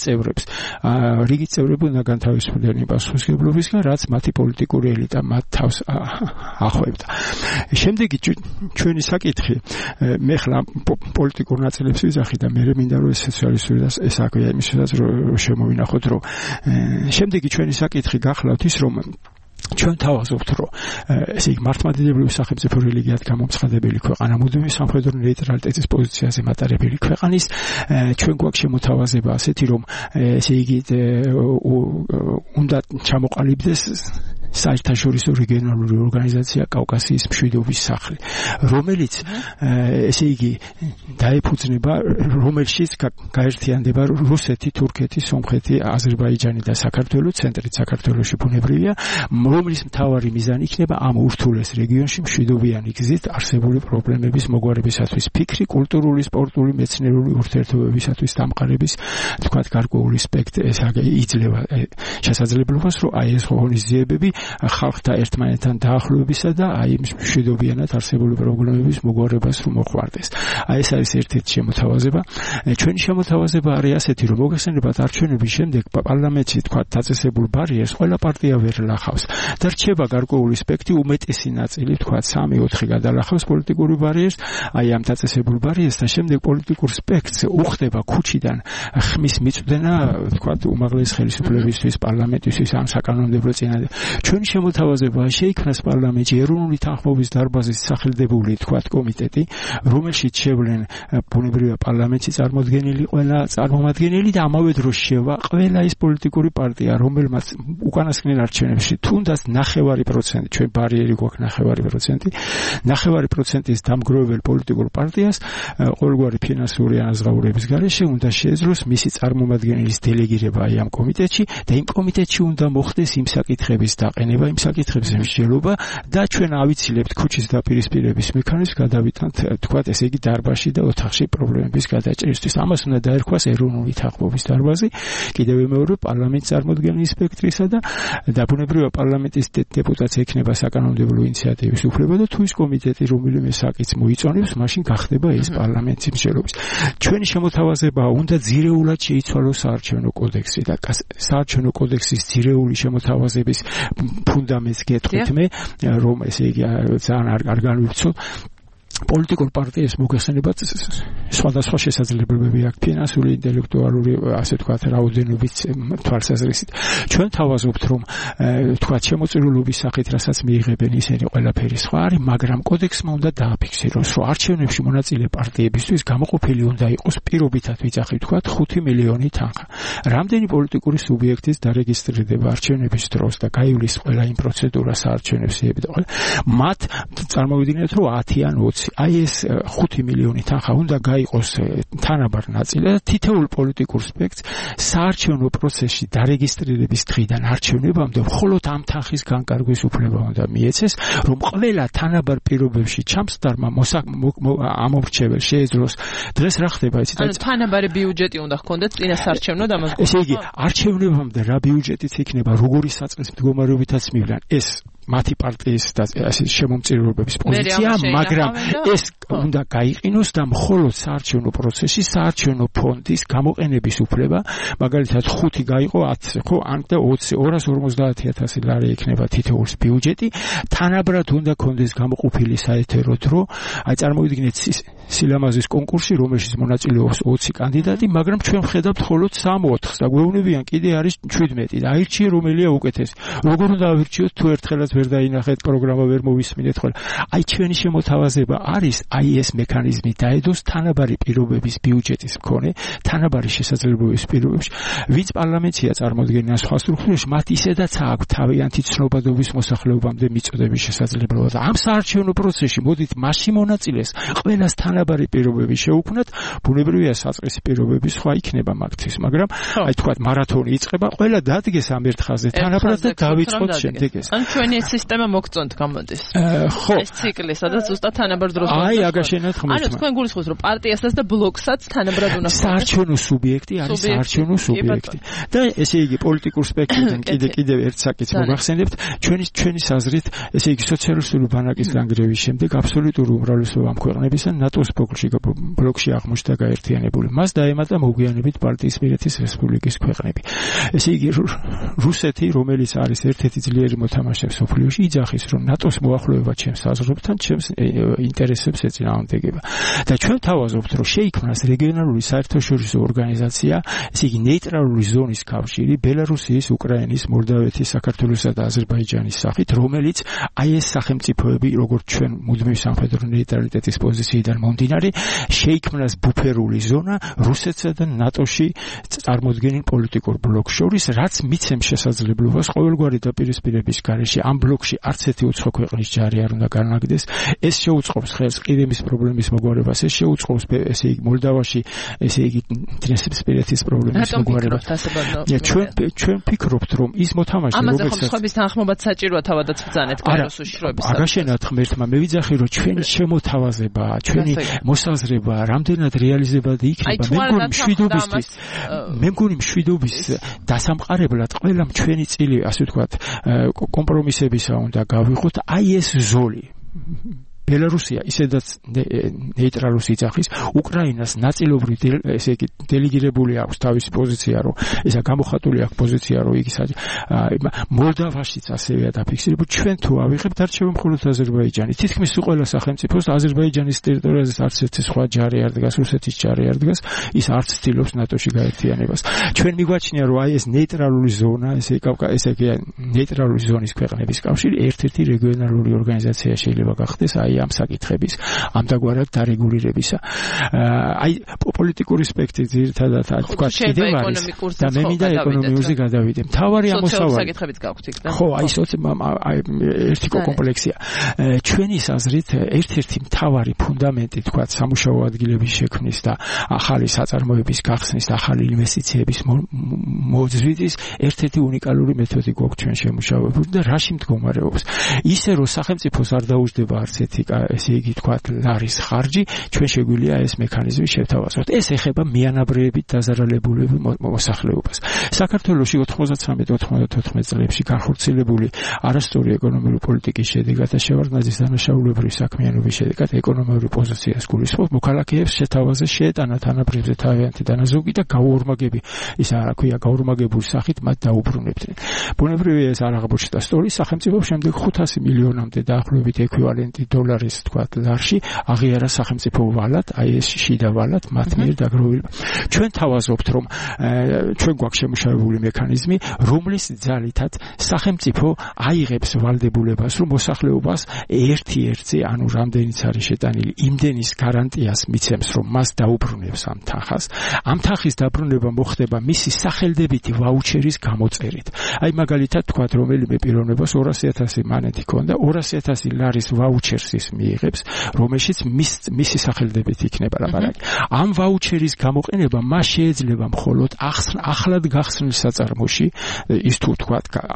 წევრები უნდა განთავისუფლდნენ იმ პასუხისმგებლობისგან, რაც მათი პოლიტიკური ელიტა მათ თავს ახვევდა. შემდეგი ჩვენი საკითხი, მე ხლა პოლიტიკურ ნაწილებს ვიზახი და მე მინდა რომ ეს სოციალისტური და ეს აქვეა იმისათვის რომ შემოვინახოთ, რომ შემდეგი ჩვენი საკითხი გახლავთ ის, რომ ჩვენ თავაზობთ, რომ ესე იგი მართლმადიდებლური სახელმწიფო რელიგიად გამომცხადებელი ქვეყანა მუდმივი სამხედრო ნეიტრალიტეტის პოზიციაზე მატარებელი ქვეყანის ჩვენ გვაქვს შემოთავაზება ასეთი, რომ ესე იგი უნდა ჩამოყალიბდეს საერთაშორისო რეგიონალური ორგანიზაცია კავკასიის მშვიდობის სახლი, რომელიც ესე იგი დაეფუძნება, რომელშიც გაერთიანდება რუსეთი, თურქეთი, სომხეთი, აზერბაიჯანი და საქართველო, ცენტრით საქართველოში ბუნებრივია, რომლის მთავარი მიზანი იქნება ამ ურთულეს რეგიონში მშვიდობიანი გზით არსებული პრობლემების მოგვარებისათვის, ფიქრი, კულტურული, სპორტული, მეცნიერული ურთიერთობებისათვის დამყარების, თქვათ, გარკვეული სპექტრი იძლევა შესაძლებლობას, რომ აი ეს ღონისძიებები ხალხთა ერთმანეთთან დაახლოებისა და აი მშვიდობიანად არსებული პრობლემების მოგვარებას რომ მოყვარდეს. აი ეს არის ერთ-ერთი შემოთავაზება. ჩვენი შემოთავაზება არის ასეთი, რომ მოგეხსენებათ არჩევნების შემდეგ პარლამენტში თქვა დაწესებულ ბარიერს ყველა პარტია ვერ ლახავს და რჩება გარკვეული სპექტრი, უმეტესი ნაწილი თქვა 3-4 გადალახავს პოლიტიკური ბარიერს, აი ამ დაწესებულ ბარიერს და შემდეგ პოლიტიკურ სპექტრს უხდება ქუჩიდან ხმის მიწვდენა თქვა უმაღლეს ხელისუფლებისთვის, პარლამენტისთვის ამ საკანონმდებლო წინადადებაზე. ჩვენი შემოთავაზება შეიქმნას პარლამენტში ეროვნული თანხმობის დარბაზის სახელდებული თქვა კომიტეტი, რომელშიც შევლენ ბუნებრივია პარლამენტში წარმოდგენილი ყველა წარმომადგენელი და ამავე დროს შევა ყველა ის პოლიტიკური პარტია, რომელმაც უკანასკნელ არჩევნებში თუნდაც 9%, ჩვენ ბარიერი გვაქვს 9%-ის დამგროვებელ პოლიტიკურ პარტიას ყოველგვარი ფინანსური ანაზღაურების გარეშე უნდა შეეძლოს მისი წარმომადგენლის დელეგირება აი ამ კომიტეტში და იმ კომიტეტში უნდა მოხდეს იმ საკითხების დაყენება, იმ საკითხების მსჯელობა და ჩვენ ავიცილებთ ქუჩის დაპირისპირების მექანიზმს გადავიტანთ თქვათ ესე იგი დარბაზში და ოთახში პრობლემების გადაჭრისთვის. ამას უნდა დაერქვას ეროვნული თანხმობის დარბაზი, კიდევ მეორე პარლამენტის წარმოდგენილი სპექტრისა და დაბუნებრივია პარლამენტის დეპუტატს ექნება საკანონმდებლო ინიციატივის უფლება და თუ ის კომიტეტი რომელიმე საკითხს მოიწონებს, მაშინ გახდება ეს პარლამენტის მსჯელობის. ჩვენი შემოთავაზება უნდა ძირეულად შეიცვალოს საარჩევნო კოდექსი და საარჩევნო კოდექსის ძირეული შემოთავაზების ფუნდამენტს გეტყვით მე, რომ ესე იგი ძალიან არ განვიცოთ პოლიტიკურ პარტიებს მოგეხსენებათ სხვადასხვა შესაძლებლობები აქვს ფინანსური, ინტელექტუალური, ასე ვთქვათ, რაოდენობით თვალსაზრისით. ჩვენ თავაზობთ, რომ ვთქვათ, შემოწირულობის სახით, რასაც მიიღებენ ისინი ყველაფერი სხვა არის, მაგრამ კოდექსმა უნდა დააფიქსიროს, რომ არჩევნებში მონაწილე პარტიებისთვის გამოყოფილი უნდა იყოს პირობითად ვიძახი, ვთქვათ, 5 მილიონი თანხა. რამდენი პოლიტიკური სუბიექტის დარეგისტრირდება არჩევნების დროს და გაივლის ყველა იმ პროცედურას არჩევნებს მათ წარმოვიდგინეთ, რომ 10 ან 20 აი ეს 5 მილიონი თანხა უნდა გაიყოს თანაბარ ნაწილი და თითოეულ პოლიტიკურ სპექტრს საარჩევნო პროცესში დარეგისტრირების დღიდან არჩევნებამდე მხოლოდ ამ თანხის განკარგვის უფლება უნდა მიეცეს, რომ ყველა თანაბარ პირობებში ჩამსდარმა ამორჩეվել შეეძლოს. დღეს რა ხდება იცით? ანუ თანაბარი ბიუჯეტი უნდა ჰქონდეთ წინა საარჩევნო დამაზგურებაში. ესე იგი, არჩევნებამდე რა ბიუჯეტიც იქნება, როგორი საწყის მდგომარეობითაც მივლან ეს მათი პარტიის და ასე შემომწირულობების პოზიცია, მაგრამ ეს უნდა გაიყინოს და მხოლოდ საარჩევნო პროცესში საარჩევნო ფონდის გამოყენების უფლება, მაგალითად 5 გაიყო 10, ხო, ან და 20, 250,000 ლარი იქნება თითოეულს ბიუჯეტი, თანაბრად უნდა კონდეს გამოყოფილი საეთერო დრო, აი წარმოვიდგინეთ სილამაზის კონკურსი, რომელშიც მონაწილეობს 20 კანდიდატი, მაგრამ ჩვენ ვხედავთ მხოლოდ 3-4-ს და გვეუბნებიან კიდე არის 17 და აირჩიე რომელია უკეთესი. როგორ უნდა ავირჩიოთ თუ ერთხელაც ვერ დაინახეთ პროგრამა ვერ მოვისმინეთ ხოლმე. აი ჩვენი შემოთავაზება არის აი ეს მექანიზმი დაედოს თანაბარი პირობების ბიუჯეტის მქონე, თანაბარი შესაძლებლობების პირობებში, ვინც პარლამენტია წარმოდგენილი სხვა სტრუქტურაში, მათ ისედაც აქვს თავიანთი ცნობადობის მოსახლეობამდე მიწოდების შესაძლებლობა და ამ საარჩევნო პროცესში მოდით მასში მონაწილეს ყველას თანაბარი პირობები შეუქმნათ, ბუნებრივია საწყისი პირობები სხვა იქნება მაგთვის, მაგრამ აი თქვა მარათონი იწყება, ყველა დადგეს ამ ერთ ხაზზე თანაბრად და დავიწყოთ შემდეგ ეს. ან ჩვენი სისტემა მოგწონთ გამოდის. ხო. ეს ციკლი, სადაც ზუსტად თანაბარ დროს აი აგაშენათ ხმით. ანუ თქვენ გულისხმობთ, რომ პარტიასაც და ბლოკსაც თანაბრად უნდა ჰქონდეს. საარჩევნო სუბიექტი არის საარჩევნო სუბიექტი. და ესე იგი პოლიტიკურ სპექტრიდან კიდევ ერთ საკითხს მოგახსენებთ, ჩვენი აზრით, ესე იგი სოციალისტური ბანაკის განგრევის შემდეგ აბსოლუტური უმრავლესობა ქვეყნებისა ნატოს საქართველოს ბლოკში აღმოჩნდა გაერთიანებული. მას დაემატა მოგვიანებით ბალტიისპირეთის რესპუბლიკის ქვეყნები. ესე იგი რუსეთი, რომელიც არის ერთ-ერთი ძლიერი მოთამაშე მსოფლიოში, იძახის, რომ ნატოს მოახლოება ჩემს საზღვრებთან, ჩემს ინტერესებს ეწინააღმდეგება. და ჩვენ თავაზობთ, რომ შეიქმნას რეგიონალური საერთაშორისო ორგანიზაცია, ესე იგი ნეიტრალური ზონის კავშირი ბელარუსიის, უკრაინის, მოლდავეთის, საქართველოსა და აზერბაიჯანის სახით, რომელიც აი ეს სახელმწიფოები, როგორც ჩვენ მუდმივი სამხედრო ნეიტრალიტეტის პოზიციიდან მომდინარე, შეიქმნას ბუფერული ზონა რუსეთსა და ნატოში წარმოდგენილ პოლიტიკურ ბლოკს შორის, რაც მიცემს შესაძლებლობას ყოველგვარი დაპირისპირების გარეშე ამ ბლოკში არც ერთი უცხო ქვეყნის ჯარი არ უნდა განაგდეს. ეს შეუწყობს ხელს ყირიმის პრობლემის მოგვარებას, ეს შეუწყობს ესე იგი მოლდავაში, ესე იგი ტრანსპირეთის პრობლემის მოგვარებას. ჩვენ ფიქრობთ, რომ ის მოთამაშე, რომელსაც ამაზე ხმების თანხმობაც საჭიროა თავადაც ბრძანეთ კაიროს უშიშროების. აგაშენათ ღმერთმა, მე ვიძახი, რომ ჩვენი შემოთავაზება, ჩვენი მოსაზრება რამდენად რეალიზებადი იქნება, მე მგონი მშვიდობის დასამყარებლად ყველამ ჩვენი წილი, ასე ვთქვათ, კომპრომისებისა უნდა გავიღოთ, აი ეს ზოლი. ბელარუსია ისედაც ნეიტრალურს იძახის, უკრაინას ნაწილობრივ ესე იგი დელეგირებული აქვს თავისი პოზიცია, რომ ესა გამოხატული აქვს პოზიცია, რომ იგი მოლდავაშიც ასევეა დაფიქსირებული. ჩვენ თუ ავიღებთ არჩევენ მხოლოდ აზერბაიჯანი. თითქმის ყველა სახელმწიფოს აზერბაიჯანის ტერიტორიაზე არც ერთი სხვა ჯარი არ დგას, რუსეთის ჯარი არ დგას, ის არც ცდილობს ნატოში გაერთიანებას. ჩვენ მიგვაჩნია, რომ აი ეს ნეიტრალური ზონა, ესე იგი ნეიტრალური ზონის ქვეყნების კავშირი ერთ-ერთი რეგიონალური ორგანიზაცია შეიძლება გახდეს აი ამ საკითხების ამდაგვარად დარეგულირებისა. აი პოლიტიკური სპექტრი ძირითადად თქვა კიდევ არის და მე მინდა ეკონომიურზე გადავიდე. მთავარი ამოსავალი საკითხებით გაქვთ იქ და ხო, აი ერთი კომპლექსია. ჩვენის აზრით ერთ-ერთი მთავარი ფუნდამენტი თქვა სამუშაო ადგილების შექმნის და ახალი საწარმოების გახსნის და ახალი ინვესტიციების მოძვრის ერთ-ერთი უნიკალური მეთოდი გვაქვს ჩვენ შემუშავებული და რაში მდგომარეობს? ისე რომ სახელმწიფოს არ დაუждდება არც ერთი ესე იგი თქვა ლარის ხარჯი, ჩვენ შეგვიძლია ეს მექანიზმი შევთავაზოთ. ეს ეხება მიანაბრეებით დაზარალებულ მოსახლეობას. საქართველოში 93-94 წლებში განხორციელებული არასწორი ეკონომიკური პოლიტიკის შედეგად და შევარდნაძის დანაშაულებრივი საქმიანობის შედეგად ეკონომიური პოზიციას გულისხმობს, მოქალაქეებს შეთავაზეს შეეტანა თანაბრებზე თავიანთი დანაზოგი და გაუორმაგები, ის რა ქვია, გაუორმაგებული სახით მათ დაუბრუნებდნენ. ბუნებრივია ეს არ აღმოჩნდა სწორი, სახელმწიფომ შემდეგ 500 მილიონამდე დაახლოებით ეკვივალენტი დოლარის თქვა ლარში აღიარა სახელმწიფო ვალად, აი ეს შიდა ვალად მათ მიერ დაგროვილი. ჩვენ თავაზობთ, რომ ჩვენ გვაქვს შემუშავებული მექანიზმი, რომლის ძალითაც სახელმწიფო აიღებს ვალდებულებას, რომ მოსახლეობას ერთ-ერთზე, ანუ რამდენიც არის შეტანილი, იმდენის გარანტიას მიცემს, რომ მას დაუბრუნებს ამ თანხას. ამ თანხის დაბრუნება მოხდება მისი სახელდებითი ვაუჩერის გამოწერით. აი მაგალითად თქვა, რომელიმე პიროვნებას 200.000 მანეთი ჰქონდა, 200.000 ლარის ვაუჩერს ის მიიღებს, რომელშიც მისი სახელდებით იქნება ლაპარაკი. ამ ვაუჩერის გამოყენება მას შეიძლება მხოლოდ ახლად გახსნილ საწარმოში, ის თუ თქვა,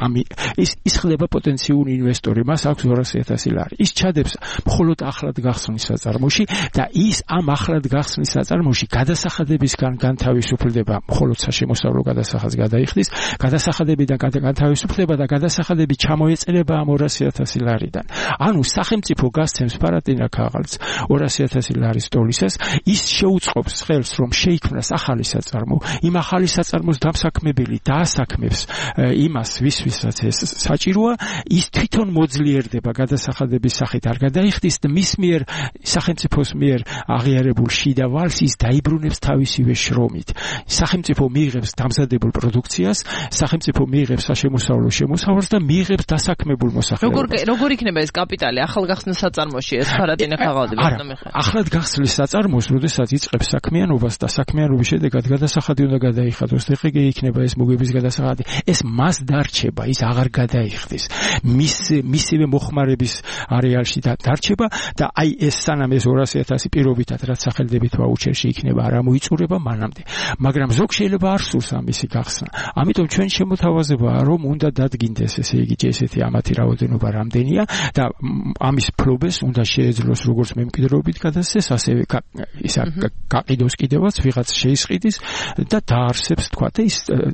ის ხდება პოტენციური ინვესტორი, მას აქვს 200.000 ლარი. ის ჩადებს მხოლოდ ახლად გახსნილ საწარმოში და ის ამ ახლად გახსნილ საწარმოში გადასახადებისგან განთავისუფლდება, მხოლოდ საშემოსავლო გადასახადს გადაიხდის, გადასახადებიდან განთავისუფლდება და გადასახადები ჩამოეწერება ამ 200.000 ლარიდან. ანუ სახელმწიფო გასცემს პარატინა ქაღალდს 200.000 ლარის ტოლისას, ის შეუწყობს ხელს, რომ შეიქმნას ახალი საწარმო, იმ ახალი საწარმოს დამსაქმებელი დაასაქმებს იმას, ვისაც ეს საჭიროა, ის თვითონ მოძლიერდება გადასახადების სახით არ გადაიხდის და მის მიერ სახელმწიფოს მიერ აღიარებულ შიდა ვალს ის დაიბრუნებს თავისივე შრომით. სახელმწიფო მიიღებს დამზადებულ პროდუქციას, სახელმწიფო მიიღებს საშემოსავლო შემოსავალს და მიიღებს დასაქმებულ მოსახლეობას. როგორ იქნება ეს კაპიტალი ახალგახსნილ საწარმოში, ეს პარატინა ქაღალდი არა, ახლად გახსნილ საწარმოს, როდესაც იწყებს საქმიანობას და საქმიანობის შედეგად გადასახადი უნდა გადაიხადოს, ეხლა იქნება ეს მოგების გადასახადი, ეს მას დარჩება, ის აღარ გადაიხდის. მისივე მოხმარების არეალში დარჩება და აი ეს სანამ ეს 200.000 პირობითად რაც სახელდებით ვაუჩერში იქნება არ მოიწურება მანამდე. მაგრამ ზოგ შეიძლება არ სურს ამისი გახსნა. ამიტომ ჩვენ შემოთავაზებაა, რომ უნდა დადგინდეს, ესე იგი ესეთი ამათი რაოდენობა რამდენია და ამის ფლობეს გადასცეს, უნდა შეეძლოს როგორც მემკვიდრეობით გადასცეს, ასევე ისა გაყიდოს კიდევაც ვიღაც შეისყიდის და დაარსებს თქვა და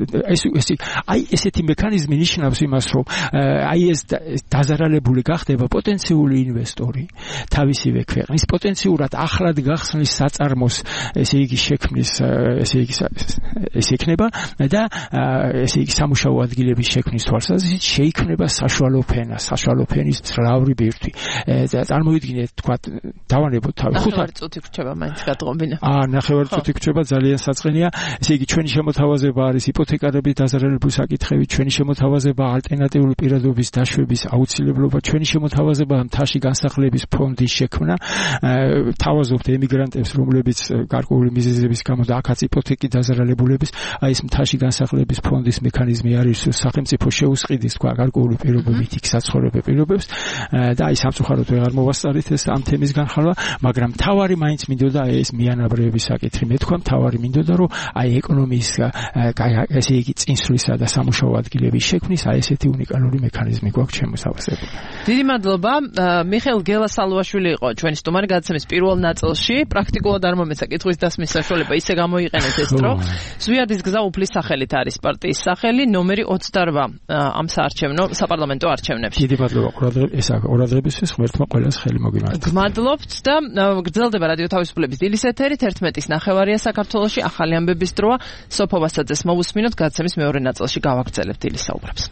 ესეთი მექანიზმი ნიშნავს იმას, რომ ეს დაზარალებული გახდება პოტენციური ინვესტორი თავისივე ქვეყნის პოტენციურად ახლად გახსნის საწარმოს ესე იგი შექმნის ეს იქნება და ესე იგი სამუშაო ადგილების შექმნის თვალსაზრისით შეიქმნება საშუალო ფენის მძლავრი ბირთვი. წარმოვიდგინეთ თქვა დავანებოთ თავი 5 წუთი გრჩება მაინც გადღობინა. ნახევარი წუთი გრჩება ძალიან საწყენია. ესე იგი ჩვენი შემოთავაზება არის იპოთეკარების დაზარალებული საკითხები, ჩვენი შემოთავაზება ალტერნატიული პირადობის დაშვების აუცილებლობა, ჩვენი შემოთავაზება მთაში განსახლების ფონდის შექმნა. თავაზობთ ემიგრანტებს, რომლებიც გარკვეული მიზეზების გამო და აქაც იპოთეკი დაზარალებულების, აი ეს მთაში განსახლების ფონდის მექანიზმი არის, სახელმწიფო შეუსყიდის თქვა გარკვეული პირობებით იქ საცხოვრებელ პირობებს და აი სამწუხაროდ ვეღარ მოვასწარით ეს ამ თემის განხილვა, მაგრამ თავარი მაინც მინდოდა ეს მიანაბრეების საკითხი. მე თქვა თავარი მინდოდა რომ აი ეკონომიის ესე იგი წინსვლისა და სამუშაო ადგილების შექმნის აი ესეთი უნიკალური მექანიზმი გვაქვს შემოსავსებული. დიდი მადლობა. მიხეილ გელასალუაშვილი იყო ჩვენი სტუმარი გადაცემის პირველ ნაწილში. პრაქტიკულად არ მომეცა კითხვის დასმის საშუალება, ისე გამოიყენეთ ეს დრო. ზვიადის გზა უფლის სახელით არის პარტიის სახელი, ნომერი 28 ამ საპარლამენტო არჩევნებში. დიდი მადლობა ყურადღებისთვის, ღმერთმა ყველას ხელი მოგიმართოს. გმადლობთ და გრძელდება რადიო თავისუფლების დილის ეთერი 11:09 საქართველოში. ახალი ამბების დროა. სოფო ვასაძეს მოვუსმინოთ, გადაცემის მეორე ნაწილში გავაგრძელებთ დილის საუბრებს.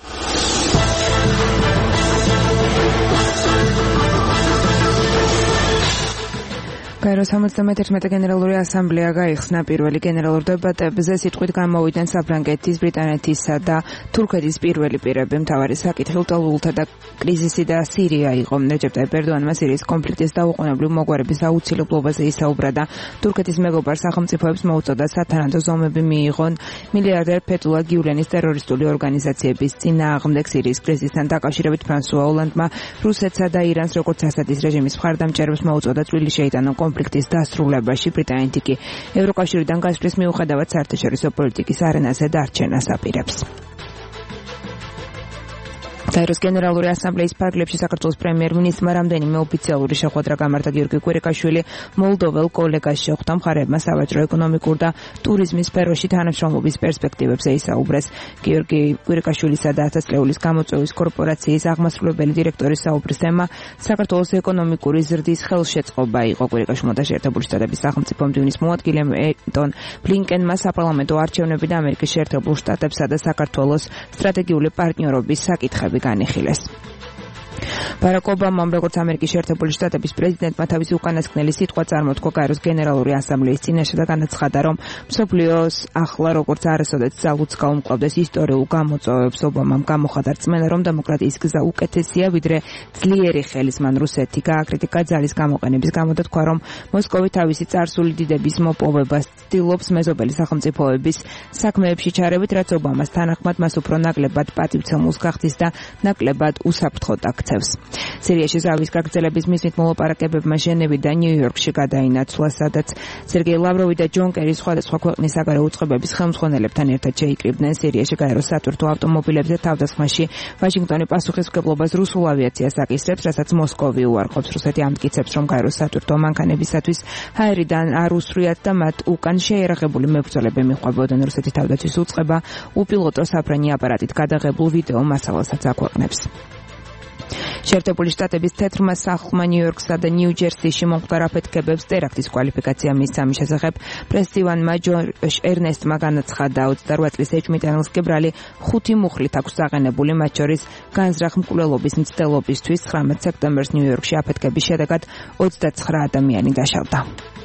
გაეროს 71 გენერალური ასამბლეა გაიხსნა პირველი გენერალურ დებატებზე სიტყვით გამოვიდნენ საფრანგეთის, ბრიტანეთისა და თურქეთის პირველი პირები. მთავარი საკითხი უტოლულთა და კრიზისი და სირია იყო. რეჯეპ ტაიპ ერდოანმა სირიის კონფლიქტის დაუყოვნებლივ მოგვარების აუცილებლობაზე ისაუბრა და თურქეთის მეგობარ სახელმწიფოებს მოუწოდა სათანადო ზომები მიიღონ მილიარდერ ფეთულა გიულენის ტერორისტული ორგანიზაციების წინააღმდეგ სირიის კრიზისთან დაკავშირებით ფრანსუა ოლანდმა რუსეთსა და ირანს როგორც ასადის რეჟიმის მხარდამჭერებს მოუწოდა წვლილი შეიტანონ კონფლიქტის დასრულებაში. ბრიტანეთი კი ევროკავშირიდან გასვლის მიუხედავად საერთაშორისო პოლიტიკის არენაზე დარჩენას აპირებს. გაეროს გენერალური ასამბლეის ფარგლებში საქართველოს პრემიერ-მინისტრმა რამდენიმე ოფიციალური შეხვედრა გამართა. გიორგი კვირიკაშვილი მოლდოველ კოლეგას შეხვდა, მხარეებმა სავაჭრო, ეკონომიკურ და ტურიზმის სფეროში თანამშრომლობის პერსპექტივებზე ისაუბრეს. გიორგი კვირიკაშვილისა და 1000 წლეულის გამოწვევის კორპორაციის აღმასრულებელი დირექტორის საუბრის თემა საქართველოს ეკონომიკური ზრდის ხელშეწყობა იყო. კვირიკაშვილმა შეერთებული შტატების სახელმწიფო მდივნის მოადგილე ენტონ ბლინკენმა საპარლამენტო არჩევნები და ამერიკის შეერთებულ შტატებსა და საქართველოს სტრატეგიული პარტნიორობის საკითხები განიხილეს. ბარაკ ობამამ როგორც ამერიკის შეერთებული შტატების პრეზიდენტმა თავისი უკანასკნელი სიტყვა წარმოთქვა გაეროს გენერალური ასამბლეის წინაშე და განაცხადა, რომ მსოფლიოს ახლა როგორც არასოდეს ძალუც გაუმკლავდეს ისტორიულ გამოწვევებს. ობამამ გამოხატა რწმენა, რომ დემოკრატიის გზა უკეთესია ვიდრე ძლიერი ხელისმან რუსეთი. გააკრიტიკა ძალის გამოყენების გამო და თქვა, რომ მოსკოვი თავისი წარსული დიდების მოპოვებას ცდილობს მეზობელი სახელმწიფოების საქმეებში ჩარევით, რაც ობამას თანახმად მას უფრო ნაკლებად პატივცემულს გახდის და ნაკლებად უსაფრთხოდ აქცევს. სირიაში ზავის გაგრძელების მიზნით მოლაპარაკებებმა ჟენევიდან ნიუ-იორკში გადაინაცვლა, სადაც სერგეი ლავროვი და ჯონ კერი სხვადასხვა ქვეყნის საგარეო უწყებების ხელმძღვანელებთან ერთად შეიკრიბნენ. სირიაში გაეროს სატვირთო ავტომობილებზე თავდასხმაში ვაშინგტონი პასუხისმგებლობას რუსულ ავიაციას აკისრებს, რასაც მოსკოვი უარყოფს. რუსეთი ამტკიცებს, რომ გაეროს სატვირთო მანქანებისათვის ჰაერიდან არ უსწრიათ და მათ უკან შეერაღებული მებრძოლები მიჰყვებოდნენ. რუსეთი თავდაცვის უწყება უპილოტო საფრენი აპარატით გადაღებულ ვიდეო მასალასაც აქვეყნებს. შეერთებული შტატების თეთრმა სახლმა ნიუ-იორკსა და ნიუ-ჯერსიში მომხდარ აფეთქებებს ტერაქტის კვალიფიკაცია მისცა. მის შესახებ პრესდივანმა ჯოშ ერნესტმა განაცხადა, 28 წლის ეჭვმიტანილს კი ბრალი 5 მუხლით აქვს აღენებული, მათ შორის განზრახ მკვლელობის მცდელობისთვის. 19 სექტემბერს ნიუ-იორკში აფეთქების შედეგად 29 ადამიანი დაშავდა.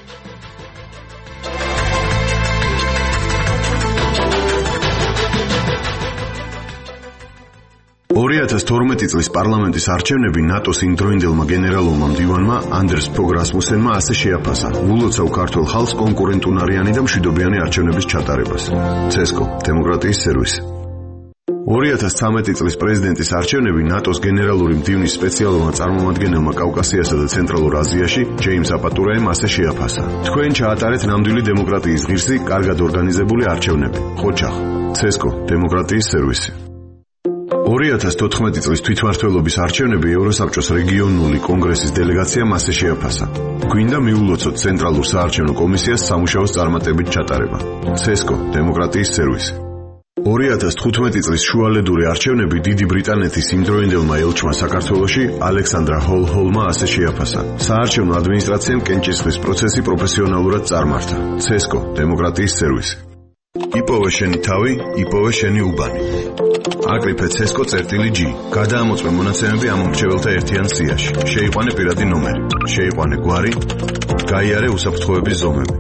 2012 წლის პარლამენტის არჩევნები ნატოს იმდროინდელმა გენერალურმა მდივანმა ანდერს ფოგ რასმუსენმა ასე შეაფასა: ულოცავ ქართულ ხალხს კონკურენტუნარიანი და მშვიდობიანი არჩევნების ჩატარებას. CESCO დემოკრატიის სერვისი. 2013 წლის პრეზიდენტის არჩევნები ნატოს გენერალური მდივნის სპეციალურმა წარმომადგენელმა კავკასიასა და ცენტრალურ აზიაში ჯეიმს აპატურაემ ასე შეაფასა: თქვენ ჩაატარეთ ნამდვილი დემოკრატიის ღირსი, კარგად ორგანიზებული არჩევნები. ხოჩახ. CESCO დემოკრატიის სერვისი. 2014 წლის თვითმმართველობის არჩევნები ევროსაბჭოს რეგიონული კონგრესის დელეგაციამ ასე შეაფასა. გვინდა მიულოცოთ ცენტრალურ საარჩევნო კომისიას სამუშაოს წარმატებით ჩატარება. CESCO დემოკრატიის სერვისი. 2015 წლის შუალედური არჩევნები დიდი ბრიტანეთის იმდროინდელმა ელჩმა საქართველოში ალექსანდრა ჰოლჰოლმა ასე შეაფასა. საარჩევნო ადმინისტრაციამ კენჭისყრის პროცესი პროფესიონალურად წარმართა. CESCO დემოკრატიის სერვისი. იპოვე შენი თავი, იპოვე შენი უბანი. აკრიფე CESCO.G. გადაამოწმე მონაცემები ამ მომრჩეველთა ერთიან სიაში. შეიყვანე პირადი ნომერი, შეიყვანე გვარი, გაიარე უსაფრთხოების ზომები.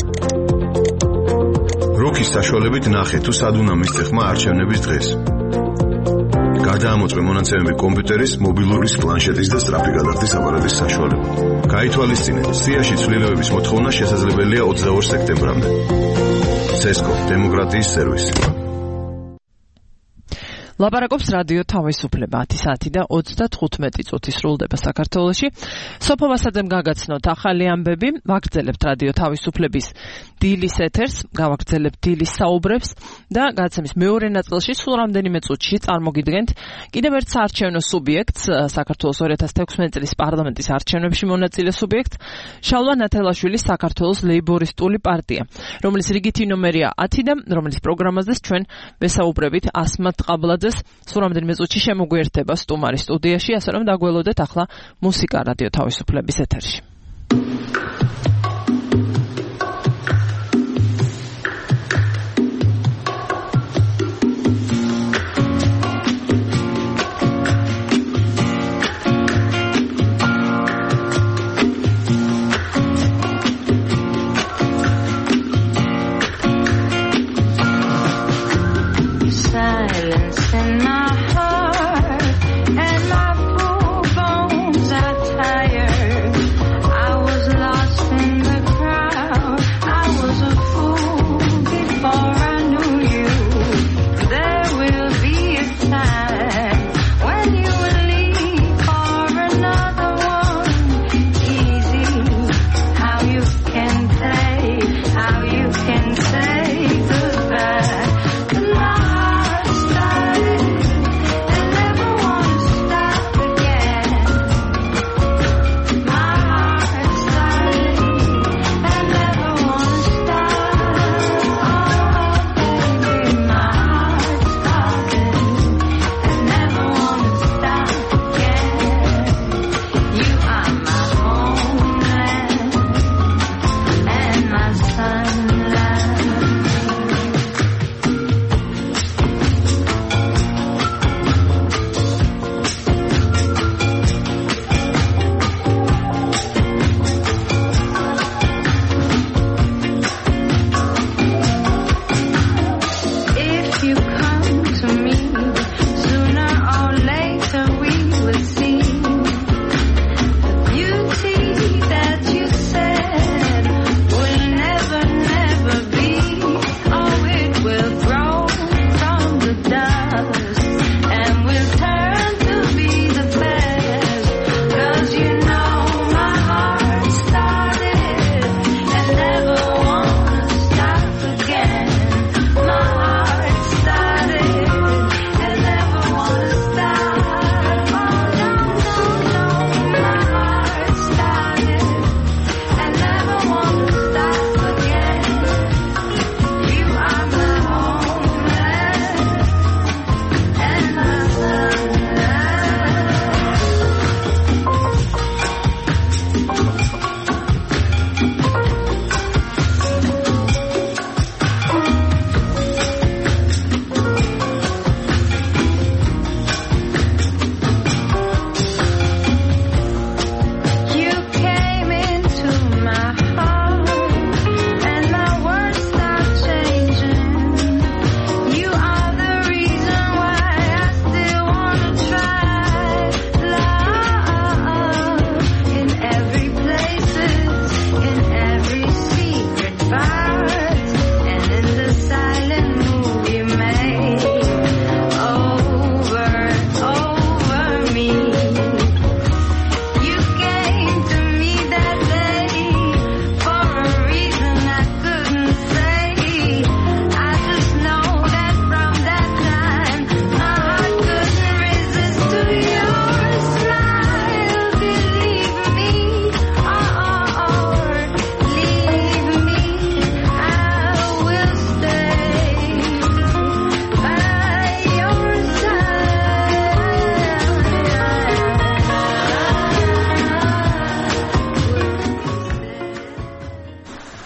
როქის საშუალებით ნახე თუ სად უნდა მისცე ხმა არჩევნების დღეს. გადაამოწმე მონაცემები კომპიუტერის, მობილურის, პლანშეტის და სწრაფი გადახდის აპარატის საშუალებით. გაითვალისწინე, სიაში ცვლილებების მოთხოვნა შესაძლებელია 22 სექტემბრამდე. CESCO დემოკრატიის სერვისი. ლაპარაკობს რადიო თავისუფლება 10 საათი და 35 წუთი სრულდება საქართველოში. სოფო ვასაძემ გაგაცნოთ ახალი ამბები, ვაგრძელებთ რადიო თავისუფლების დილის ეთერს, გავაგრძელებთ დილის საუბრებს და გადაცემის მეორე ნაწილში სულ რამდენიმე წუთში წარმოგიდგენთ კიდევ ერთ საარჩევნო სუბიექტს, საქართველოს 2016 წლის პარლამენტის არჩევნებში მონაწილე სუბიექტს, შალვა ნათელაშვილის საქართველოს ლეიბორისტული პარტია, რომლის რიგითი ნომერია 10 და რომლის პროგრამაზეც ჩვენ ვესაუბრებით ასმათ ყაბლაძე სულ რამდენიმე წუთში შემოგვიერთება სტუმარი სტუდიაში, ასე რომ დაგველოდეთ ახლა მუსიკა რადიო თავისუფლების ეთერში. Lost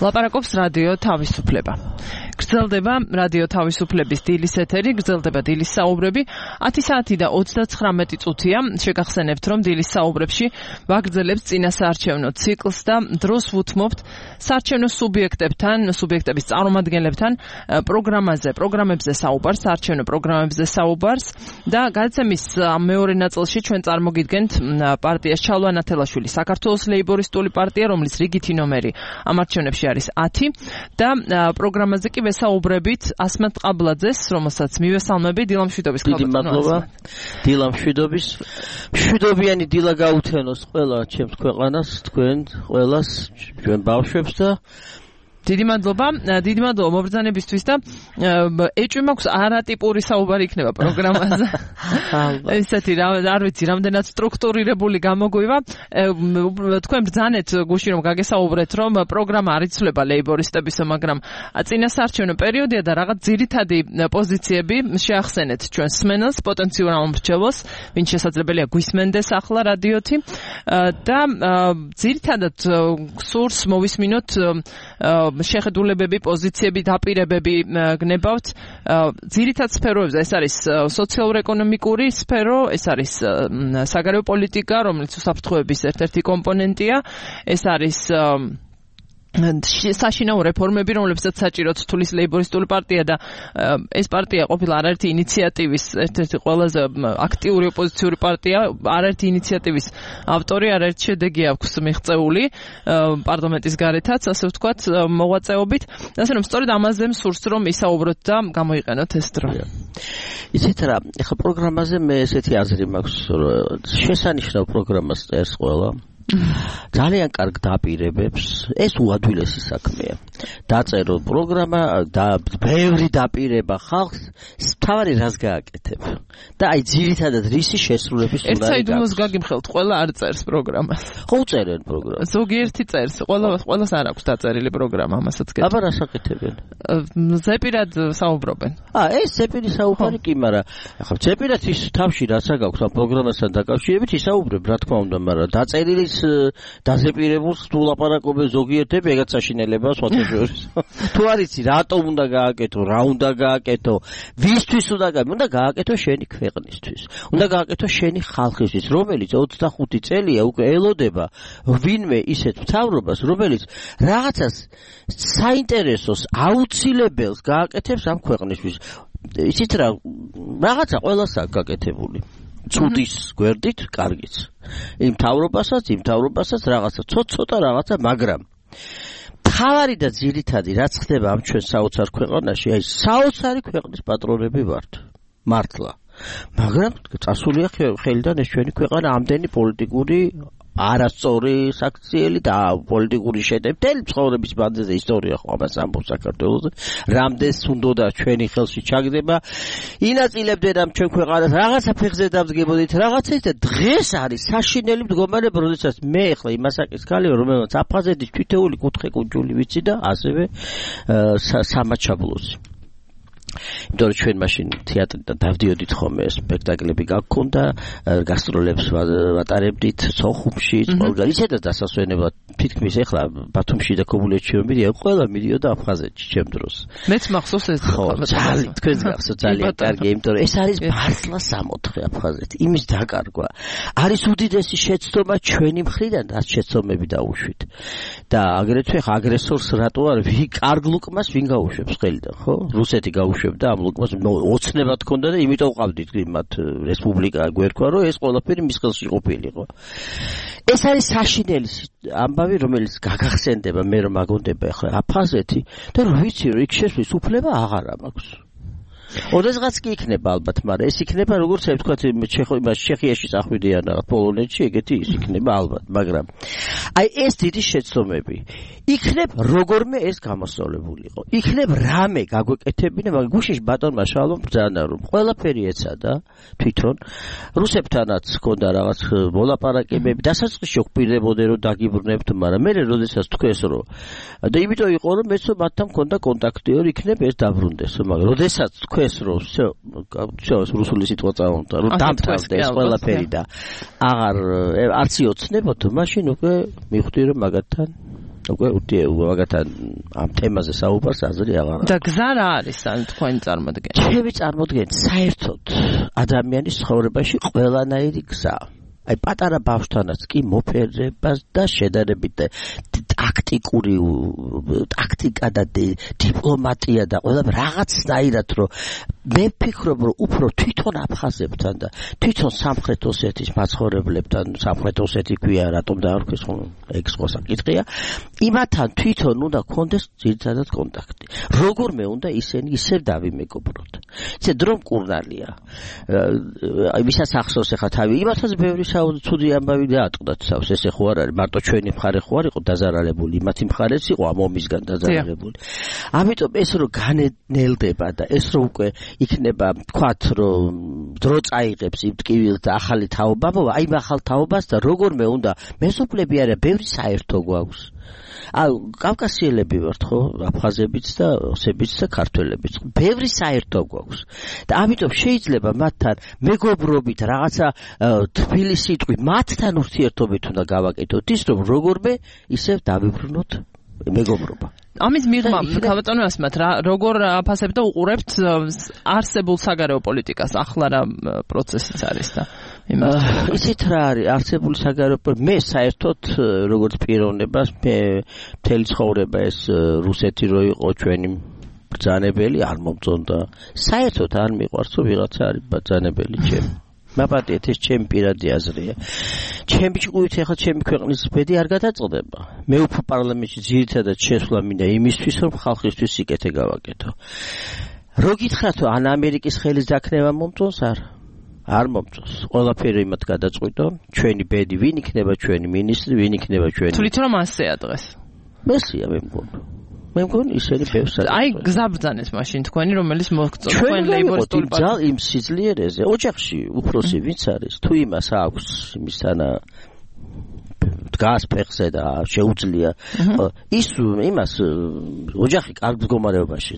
ლაპარაკობს რადიო თავისუფლება. გრძელდება რადიო თავისუფლების დილის ეთერი, გრძელდება დილის საუბრები. 10 საათი და 39 წუთია. შეგახსენებთ, რომ დილის საუბრებში ვაგრძელებთ წინასაარჩევნო ციკლს და დროს ვუთმობთ საარჩევნო სუბიექტების წარმომადგენლებთან პროგრამებზე საუბარს, საარჩევნო პროგრამებზე საუბარს და გადაცემის მეორე ნაწილში ჩვენ წარმოგიდგენთ პარტიას ჩალვა ნათელაშვილის საქართველოს ლეიბორისტული პარტია, რომლის რიგითი ნომერი ამ არჩევნებში არის 10 და პროგრამაზე კი ვესაუბრებით ასმათ ყაბლაძეს, რომელსაც მივესალმები დილამშვიდობის დიდი მადლობა. დილამშვიდობის. მშვიდობიანი დილა გაუთენოს ყველა ჩემს ქვეყანას, თქვენ ყველას, ჩვენ ბავშვებს და დიდი მადლობა მობრძანებისთვის და ეჭვი მაქვს არატიპური საუბარი იქნება პროგრამაზე. ესეთი არ ვიცი, რამდენად სტრუქტურირებული გამოგვივა. თქვენ ბრძანეთ გუში რომ გაგესაუბრეთ, რომ პროგრამა არ იცვლება ლეიბორისტებისო, მაგრამ წინასაარჩევნო პერიოდია და რაღაც ძირითადი პოზიციები შეახსენეთ ჩვენ სმენელს, პოტენციურ მომრჩევლს, ვინც შესაძლებელია გვისმენდეს ახლა რადიოთი და ძირითადად სურს მოვისმინოთ შეხედულებები, პოზიციები, დაპირებები გნებავთ ძირითად სფეროებზე. ეს არის სოციალურ-ეკონომიკური სფერო, ეს არის საგარეო პოლიტიკა, რომელიც უსაფრთხოების ერთ-ერთი კომპონენტია, ეს არის საშინაო რეფორმები, რომლებსაც საჭიროდ თulis ლეიბორისტული პარტია და ეს პარტია ყოფილა არაერთი ინიციატივის ერთ-ერთი ყველაზე აქტიური ოპოზიციური პარტია, არაერთი ინიციატივის ავტორი, არაერთი შედეგი აქვს მიღწეული პარლამენტის გარეთაც, ასე ვთქვათ, მოღვაწეობით. ასე რომ სწორედ ამაზე მსურს რომ ისაუბროთ და გამოიყენოთ ეს დრო. იცით რა, ეხლა პროგრამაზე მე ესეთი აზრი მაქვს, შესანიშნავ პროგრამას წერს ყველა. ძალიან კარგ დაპირებებს, ეს უადვილესი საქმეა. დაწერო პროგრამა და ბევრი დაპირება ხალხს, თავარი რას გააკეთებ. და აი ძირითადად რისი შესრულების უნდა იყოს. ერთ საიდუმლოს გაგიმხელთ, ყველა არ წერს პროგრამას. ხო წერენ პროგრამას. ზოგიერთი წერს, ყველას არ აქვს დაწერილი პროგრამა, ამასაც გეტყვი. აბა რას აკეთებენ? ზეპირად საუბრობენ. ეს ზეპირი საუბარი კი, მაგრამ ახლა ზეპირად ის თავში რაც აქვს ამ პროგრამასთან დაკავშირებით ისაუბრებ, რა თქმა უნდა, მაგრამ დაწერილი დაზეპირებულს თუ ლაპარაკობენ ზოგიერთები, ეგაც საშინელებაა სხვათა შორის. თუ არ იცი, რატომ უნდა გააკეთო, რა უნდა გააკეთო, ვისთვის უნდა გააკეთო შენი ქვეყნისთვის. უნდა გააკეთო შენი ხალხისთვის, რომელიც 25 წელია უკვე ელოდება ვინმე ისეთ მთავრობას, რომელიც რაღაცას საინტერესოს აუცილებელს გააკეთებს ამ ქვეყნისთვის. იცით რა, რაღაცა ყველას აქვს გაკეთებული. ცუდის გვერდით, კარგიც. იმ თავრობასაც რაღაცა ცოტა რაღაცა, მაგრამ თავარი და ძირითადი რაც ხდება ამ ჩვენ საოცარ ქვეყანაში, აი საოცარი ქვეყნის პატრონები ვართ. მართლა. მაგრამ წასულია ხელიდან ეს ჩვენი ქვეყანა ამდენი პოლიტიკური არასწორი საქციელი და პოლიტიკური შეტევები ცხოვრების მანძილზე ისტორია ხო ამას ამბობს საქართველოს რამდენს უნდოდა ჩვენი ხელში ჩაგდება ინაწილებდნენ ამ ჩვენ ქვეყანას რაღაცა ფეხზე დამძგებოდით რაღაცა და დღეს არის საშინელი მდგომარეობა როდესაც მე ახლა იმასაკის ქალი რომელსაც აფხაზეთის თითეული კუთხე კუნჯული ვიცი და ასევე სამაჩაბლოსი იმიტომ რომ ჩვენ მაშინ თეატრიდან დავდიოდით ხოლმე სპექტაკლები გაგქონდა გასტროლებს ვატარებდით სოხუმში ყველგან ისედაც დასასვენებლად თითქმის ეხლა ბათუმში და ქობულეთში რომ მიდია ყველა მიდიოდა აფხაზეთში ჩემ დროს მეც მახსოვს ეს ძალიან თქვენს გახსოვთ ძალიან კარგი იმიტომ რომ ეს არის მართლა 64 აფხაზეთი იმის დაკარგვა არის უდიდესი შეცდომა ჩვენი მხრიდან რაც შეცდომები დაუშვით და აგრეთვე აგრესორს რატო არ კარგ ლუკმას ვინ გაუშვებს ხელიდან ხო რუსეთი გაუშვებდა ამ ლუკმას ოცნებად ჰქონდა და იმიტომ ყავდით მათ რესპუბლიკა გვერქვა რომ ეს ყველაფერი მის ხელში ყოფილიყო ეს არის საშინელი ამბავი რომელიც გაგახსენდება მე რომ აგონდება ახლა აფხაზეთი და რომ ვიცი რომ იქ შესვლის უფლება აღარა მაქვს ოდესღაც კი იქნება ალბათ, მაგრამ ეს იქნება როგორც აი ვთქვათ ჩეხიაში წახვიდიან პოლონეთში, ეგეთი ის იქნება ალბათ, მაგრამ აი ეს დიდი შეცდომები იქნებ როგორმე ეს გამოსწორებულიყო. იქნებ რამე გაგვეკეთებინა, მაგრამ გუშინ ბატონმა შალომ ბრძანა რომ ყველაფერი ეცადა თვითონ რუსებთანაც ჰქონდა რაღაც მოლაპარაკებები, დასაწყისში გვპირდებოდნენ რომ დაგიბრუნებთ, მაგრამ მე როდესაც თქვენს რომ და იმიტომ იყო რომ მეც მათთან ჰქონდა კონტაქტი, რომ იქნებ ეს დაბრუნდეს, მაგრამ როდესაც თქვენს რომ всё რუსული სიტყვა წავუნდა, რომ დამთავრდეს ყველაფერი და აღარ არც იოცნებოდ, მაშინ უკვე მივხვდი რომ მაგათთან უკვე მაგათთან ამ თემაზე საუბარს აზრი აღარ აქვს. და გზა რა არის ან თქვენი წარმოდგენა? ჩემი წარმოდგენით საერთოდ ადამიანის ცხოვრებაში ყველანაირი გზა. აი პატარა ბავშვთანაც კი მოფერებას და შედარებით ტაქტიკა და დიპლომატია და ყველა რაღაცნაირად რომ მე ვფიქრობ რომ უფრო თვითონ აფხაზებთან და თვითონ სამხრეთ ოსეთის მაცხოვრებლებთან სამხრეთ ოსეთი ქვია რატომ დაარქვეს ეგ სხვა საკითხია იმათთან თვითონ უნდა გქონდეს ძირითადად კონტაქტი როგორმე უნდა ისინი ისევ დავიმეგობროთ ისე დრო მკურნალია აი ვისაც ახსოვს ახლა თავი იმათაც ბევრი ცუდი ამბავი დაატყდათ თავს ესე ხო არ არის მარტო ჩვენი მხარე ხო არ იყო დაზარალებული იმათი მხარეც იყო ამ ომისგან დაზარალებული ამიტომ ეს რომ განენელდება და ეს რომ უკვე იქნება თქვათ რომ დრო წაიღებს იმ ტკივილს და ახალი თაობა მოვა აი ახალ თაობას და როგორმე უნდა მეზობლები არა ბევრი საერთო გვაქვს კავკასიელები ვართ ხო აფხაზებიც და ოსებიც და ქართველებიც ბევრი საერთო გვაქვს და ამიტომ შეიძლება მათთან მეგობრობით რაღაცა თბილი სიტყვი მათთან ურთიერთობით უნდა გავაკეთოთ ის რომ როგორმე ისევ დავიბრუნოთ მეგობრობა ამის მიღმა ქალბატონო ასმათ რა როგორ აფასებთ და უყურებთ არსებულ საგარეო პოლიტიკას ახლა რა პროცესიც არის და ისეთ რა არის არსებული საგარეო მე საერთოდ როგორც პიროვნებას მე მთელი ცხოვრება ეს რუსეთი რო იყო ჩვენი ბრძანებელი არ მომწონდა საერთოდ არ მიყვარს რომ ვიღაცა არის ბრძანებელი ჩემი მაპატიეთ ეს ჩემი პირადი აზრია ჩემი ჭკუით ახლა ჩემი ქვეყნის ბედი არ გადაწყდება მე უფრო პარლამენტში ძირითადად შესვლა მინდა იმისთვის რომ ხალხისთვის სიკეთე გავაკეთო რო გითხრათ ან ამერიკის ხელის დაქნება მომწონს არ მომწონს ყველაფერი იმათ გადაწყვიტონ ჩვენი ბედი ვინ იქნება ჩვენი მინისტრი ვინ იქნება ჩვენი თვლით რომ ასეა დღეს მესია მე მგონი ისინი ბევრს აი გზაბრძანეთ მაშინ თქვენი რომელიც მოგწონთ თქვენ ლეიბორისტული პარტია იმ სიძლიერეზე ოჯახში უფროსი ვინც არის თუ იმას აქვს იმისთანა დგას ფეხზე და შეუძლია ის იმას ოჯახი კარგ მდგომარეობაში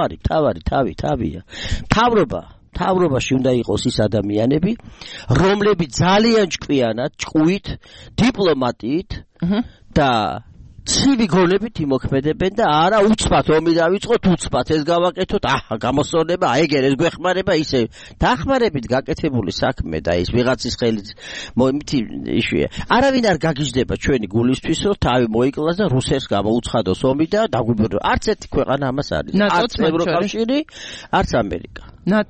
თავია თავრობაში უნდა იყოს ის ადამიანები რომლებიც ძალიან ჭკვიანად ჭკუით დიპლომატიით და ცივი გონებით იმოქმედებენ და არა უცბად ომი დავიწყოთ უცბად ეს გავაკეთოთ გამოსწორდება ეგერ ეს გვეხმარება ისე დახმარებით გაკეთებული საქმე და ის ვიღაცის ხელით მომითი იშვია არავინ არ გაგიჟდება ჩვენი გულისთვის რომ თავი მოიკლას და რუსეთს გამოუცხადოს ომი და დაგვიბრუნოს არც ერთი ქვეყანა ამას არის არც ევროკავშირი არც ამერიკა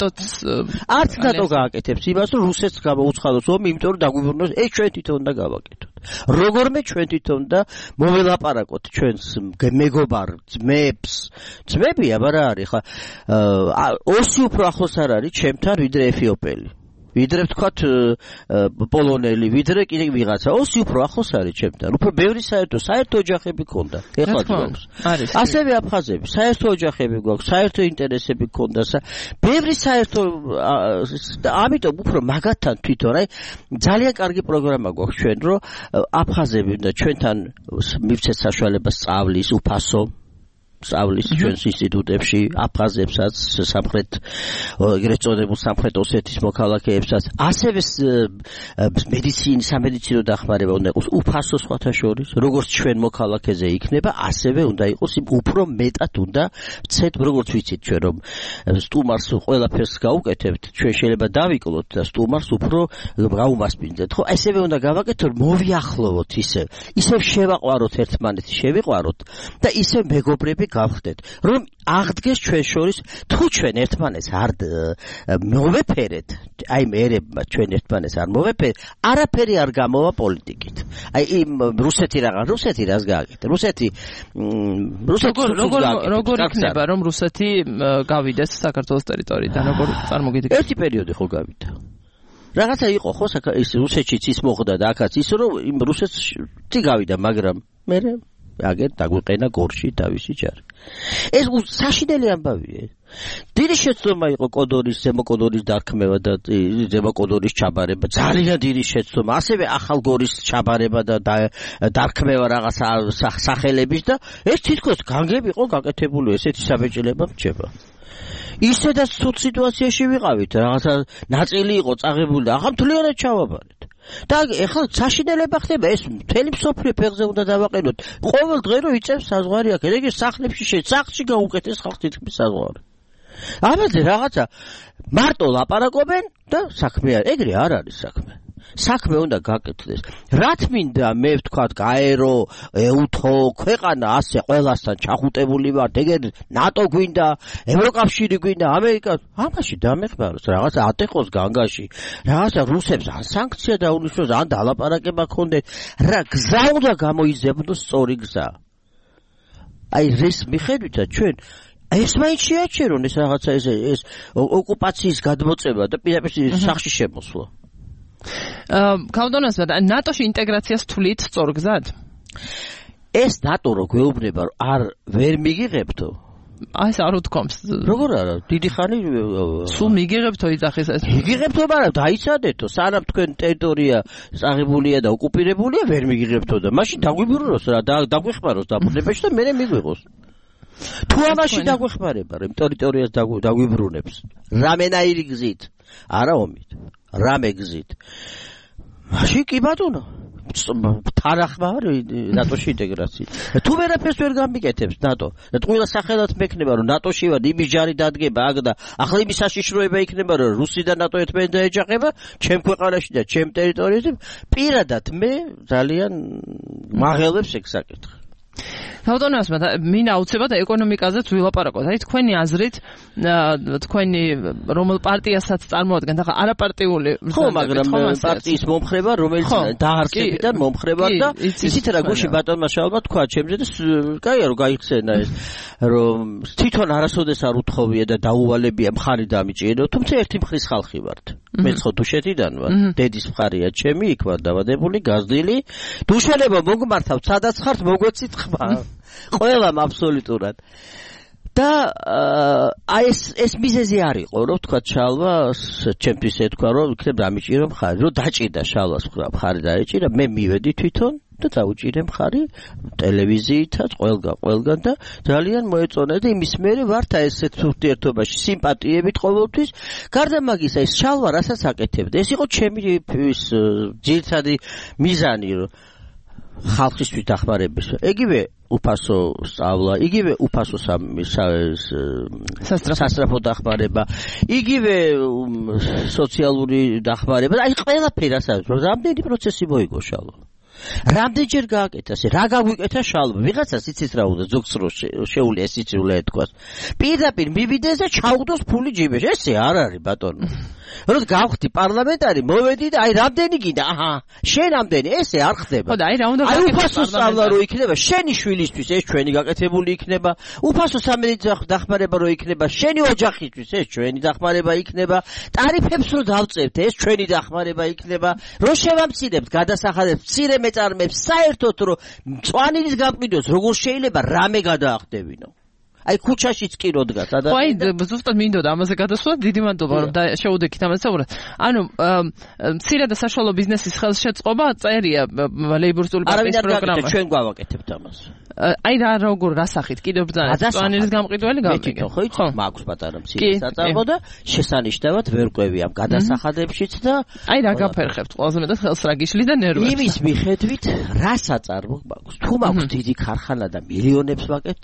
არც ნატო გააკეთებს имას რომ რუსეთს გამოუცხადოს ომი იმიტომ რომ დაგვიბრუნოს ეს ჩვენ თვითონ უნდა გავაკეთოთ როგორმე ჩვენ თვითონ და მოველაპარაკოთ ჩვენს მეგობარ ძმებს ძმები აბარა არის ხა ოსი უფრო ახლოს არ არის ჩემთან ვიდრე ეფიოპელი ვიდრე ვთქვათ პოლონელი ვიდრე კიდე ვიღაცა ოსი უფრო ახლოს არის ჩემთან უფრო ბევრი საერთო ოჯახები ქონდა ეხლა გვაქვს ასევე აფხაზები საერთო ოჯახები გვაქვს საერთო ინტერესები ქონდა ბევრი საერთო ამიტომ უფრო მაგათთან თვითონ აი ძალიან კარგი პროგრამა გვაქვს ჩვენ რომ აფხაზები და ჩვენთან მივცეთ საშუალება სწავლის უფასო სწავლის ჩვენს ინსტიტუტებში აფხაზებსაც სამხრეთ ეგრეთ წოდებულ სამხრეთ ოსეთის მოქალაქეებსაც ასევე სამედიცინო დახმარება უნდა იყოს უფასო სხვათა შორის როგორც ჩვენ მოქალაქეზე იქნება ასევე უნდა იყოს უფრო მეტად უნდა ვცეთ როგორც ვიცით ჩვენ რომ სტუმარს ყველაფერს გაუკეთებთ ჩვენ შეიძლება დავიკლოთ და სტუმარს უფრო გაუმასპინძეთ ხო ასევე უნდა გავაკეთოთ მოვიახლოვოთ ისევ შევაყვაროთ ერთმანეთი შევიყვაროთ და ისევ მეგობრები გავხდეთ რომ აღდგეს ჩვენ შორის თუ ჩვენ ერთმანეთს არ მოვეფერეთ აი მერებმა ჩვენ ერთმანეთს არ მოვეფერეთ არაფერი არ გამოვა პოლიტიკით აი იმ რუსეთი რას გააკეთა რუსეთი როგორ იქნება რომ რუსეთი გავიდეს საქართველოს ტერიტორიიდან როგორ წარმოგიდგენთ ერთი პერიოდი ხო გავიდა რაღაცა იყო ხო ის რუსეთშიც ის მოხდა და აქაც ის რომ იმ რუსეთში გავიდა მაგრამ მე აგერ დაგვიყენა გორში თავისი ჯარი ეს საშინელი ამბავია დიდი შეცდომა იყო კოდორის ზემოკოდორის დარქმევა და ზემოკოდორის ჩაბარება ძალიან დიდი შეცდომა ასევე ახალგორის ჩაბარება და დარქმევა რაღაც სახელების და ეს თითქოს განგები იყო გაკეთებული ესეთი საბეჭდილება მრჩება ისედაც ცუდ სიტუაციაში ვიყავით რაღაცა ნაწილი იყო წაღებული და ახლა მთლიანად ჩავაბარეთ და ეხლა საშინელება ხდება ეს მთელი მსოფლიო ფეხზე უნდა დავაყენოთ. ყოველ დღე რო იწევს საზღვარი აქ, ეგ სახლებში სახლში გაუკეთეს ხალხ თითქმის საზღვარი. ამაზე რაღაცა მარტო ლაპარაკობენ და საქმე ეგრე არ არის საქმე. საქმე უნდა გაკეთდეს. რაც მინდა მე ვთქვათ, გაერო, ეუთო, ქვეყანა ასე ყველასთან ჩახუტებული ვართ. ეგერ ნატო გვინდა, ევროკავშირი გვინდა, ამერიკა. ამაში დამეხმაროს რაღაცა ატეხოს განგაში. რაღაცა რუსებს ან სანქცია დაუნიშნოს, ან დალაპარაკება ქონდეთ. რა გზა უნდა გამოიზებნოს სწორი გზა. აი ეს მიხედვითაც ჩვენ ეს მაინც შეაჩერონ ეს რაღაცა ეს ოკუპაციის გადმოწევა და პირდაპირ სახში შემოსვლა. კავდონას და ნატოში ინტეგრაციას თვლით სწორგზად? ეს ნატო რო გვეუბნება არ ვერ მიგიღებთო? ეს არ უთქვამს. როგორ არა? დიდი ხანი სულ მიგიღებთო იძახის ეს. მიგიღებთო, მაგრამ დაიცადეთო, სანამ თქვენ ტერიტორია წაღებულია და ოკუპირებულია, ვერ მიგიღებთო და მაშინ დაგვიბრუნოს რა, დაგვეხმაროს დაბრუნებაში და მერე მიგვიღოს. თუ ამაში დაგვეხმარება, რომ ტერიტორიას დაგვიბრუნებს, რამენაირი გზით, არა ომით. რამე გზით. მაშინ კი ბატონო, თანახმა ნატოში ინტეგრაცია. თუ ვერაფერს ვერ გამიკეთებს ნატო, და ყველა სახელად მექნება რომ ნატოში ვარ, იმის ჯარი დადგება აქ და ახლა იმის საშიშროება იქნება რომ რუსი და ნატო ერთმანეთს დაეჯახება, ჩემ ქვეყანაში და ჩემ ტერიტორიაზე, პირადად მე ძალიან მაღელებს ეგ საკითხი. თავდანაც მინდა აუცილებლად ეკონომიკაზე ვილაპარაკოთ. აი თქვენი აზრით, თქვენი რომელ პარტიასაც წარმოადგენთ, ახლა არაპარტიული ხო, მაგრამ პარტიის მომხრება, რომელიც დაარსებიდან მომხრება და ისიც რა გუში ბატონმა შალმა თქვა ჩემზე და კაია რომ გაიხსენა ეს, რომ თვითონ არასოდეს არ უთხოვია და დაუვალებია მხარი დამიჭირო, თუმცა ერთი მხრის ხალხი ვართ. მე ხო დუშეთიდან ვარ, დედის მხარია ჩემი, იქ ვარ დავადებული, გაზრდილი. დუშველებო მოგმართავთ, სადაც ხართ, მოგვეცით ხმა. ყველამ აბსოლუტურად. და აი ეს მიზეზი არ იყო, რომ თქვა შალვა, ჩემთვის ეთქვა, რომ იქნებ დამიჭირო მხარი, რომ დაჭირდა შალვას მხარი დაეჭირა, მე მივედი თვითონ და დაუჭირე მხარი ტელევიზიითაც, ყველგან და ძალიან მოეწონა და იმის მერე ვართ ესეთ ურთიერთობაში, სიმპათიებით ყოველთვის. გარდა მაგისა, ეს შალვა რასაც აკეთებდა, ეს იყო ჩემი ძირითადი მიზანი, რომ ხალხისთვის დახმარების. ეგივე უფასო სწავლა, იგივე უფასო სასწრაფო დახმარება, იგივე სოციალური დახმარება. აი ყველაფერი რასაც რამდენი პროცესი მოიგო შალვა. რამდენჯერ გააკეთა ეს, რა გაგვიკეთა შალვა. ვიღაცას იცით რა უნდა ზოგს რო შეუძლია ესიც უნდა ეთქვას. პირდაპირ მივიდეს და ჩაუგდოს ფული ჯიბეში. ესე არ არის ბატონო. რომ გავხდი პარლამენტარი, მოვედი და აი რამდენი გინდა? აჰა, შენ რამდენი? ესე არ ხდება. ხო და აი რა უნდა გაკეთდეს? აი უფასო სწავლა რო იქნება, შენი შვილისთვის ეს ჩვენი გაკეთებული იქნება. უფასო სამედიცინო დახმარება რო იქნება, შენი ოჯახისთვის ეს ჩვენი დახმარება იქნება. ტარიფებს რო დავწევთ, ეს ჩვენი დახმარება იქნება. რო შევამცირებთ გადასახადებს, მცირე მეწარმეებს, საერთოდ რო მწვანილის გამყიდოს, როგორ შეიძლება რამე გადაახდებინო? აი ქუჩაშიც კი რო დგას ადამიანი. ხო, აი ზუსტად მინდოდა ამაზე გადასვლა, დიდი მადლობა რომ შეუდექით ამაზე საუბარად. ანუ მცირე და საშუალო ბიზნესის ხელშეწყობა წერია ლეიბორისტული პარტიის პროგრამაში. ჩვენ გავაკეთებთ ამას. აი როგორ რასახით კიდევ ბრძანეთ მწვანილის გამყიდველი გამიგე. ხო, მაქვს პატარა მცირე საწარმო და შესანიშნავად ვერ ყვევი ამ გადასახადებშიც და აი რა გაფერხებთ ყველაზე მეტად ხელს რა გიშლის და ნერვებს. იმის მიხედვით რა საწარმო მაქვს. თუ მაქვს დიდი ქარხანა და მილიონებს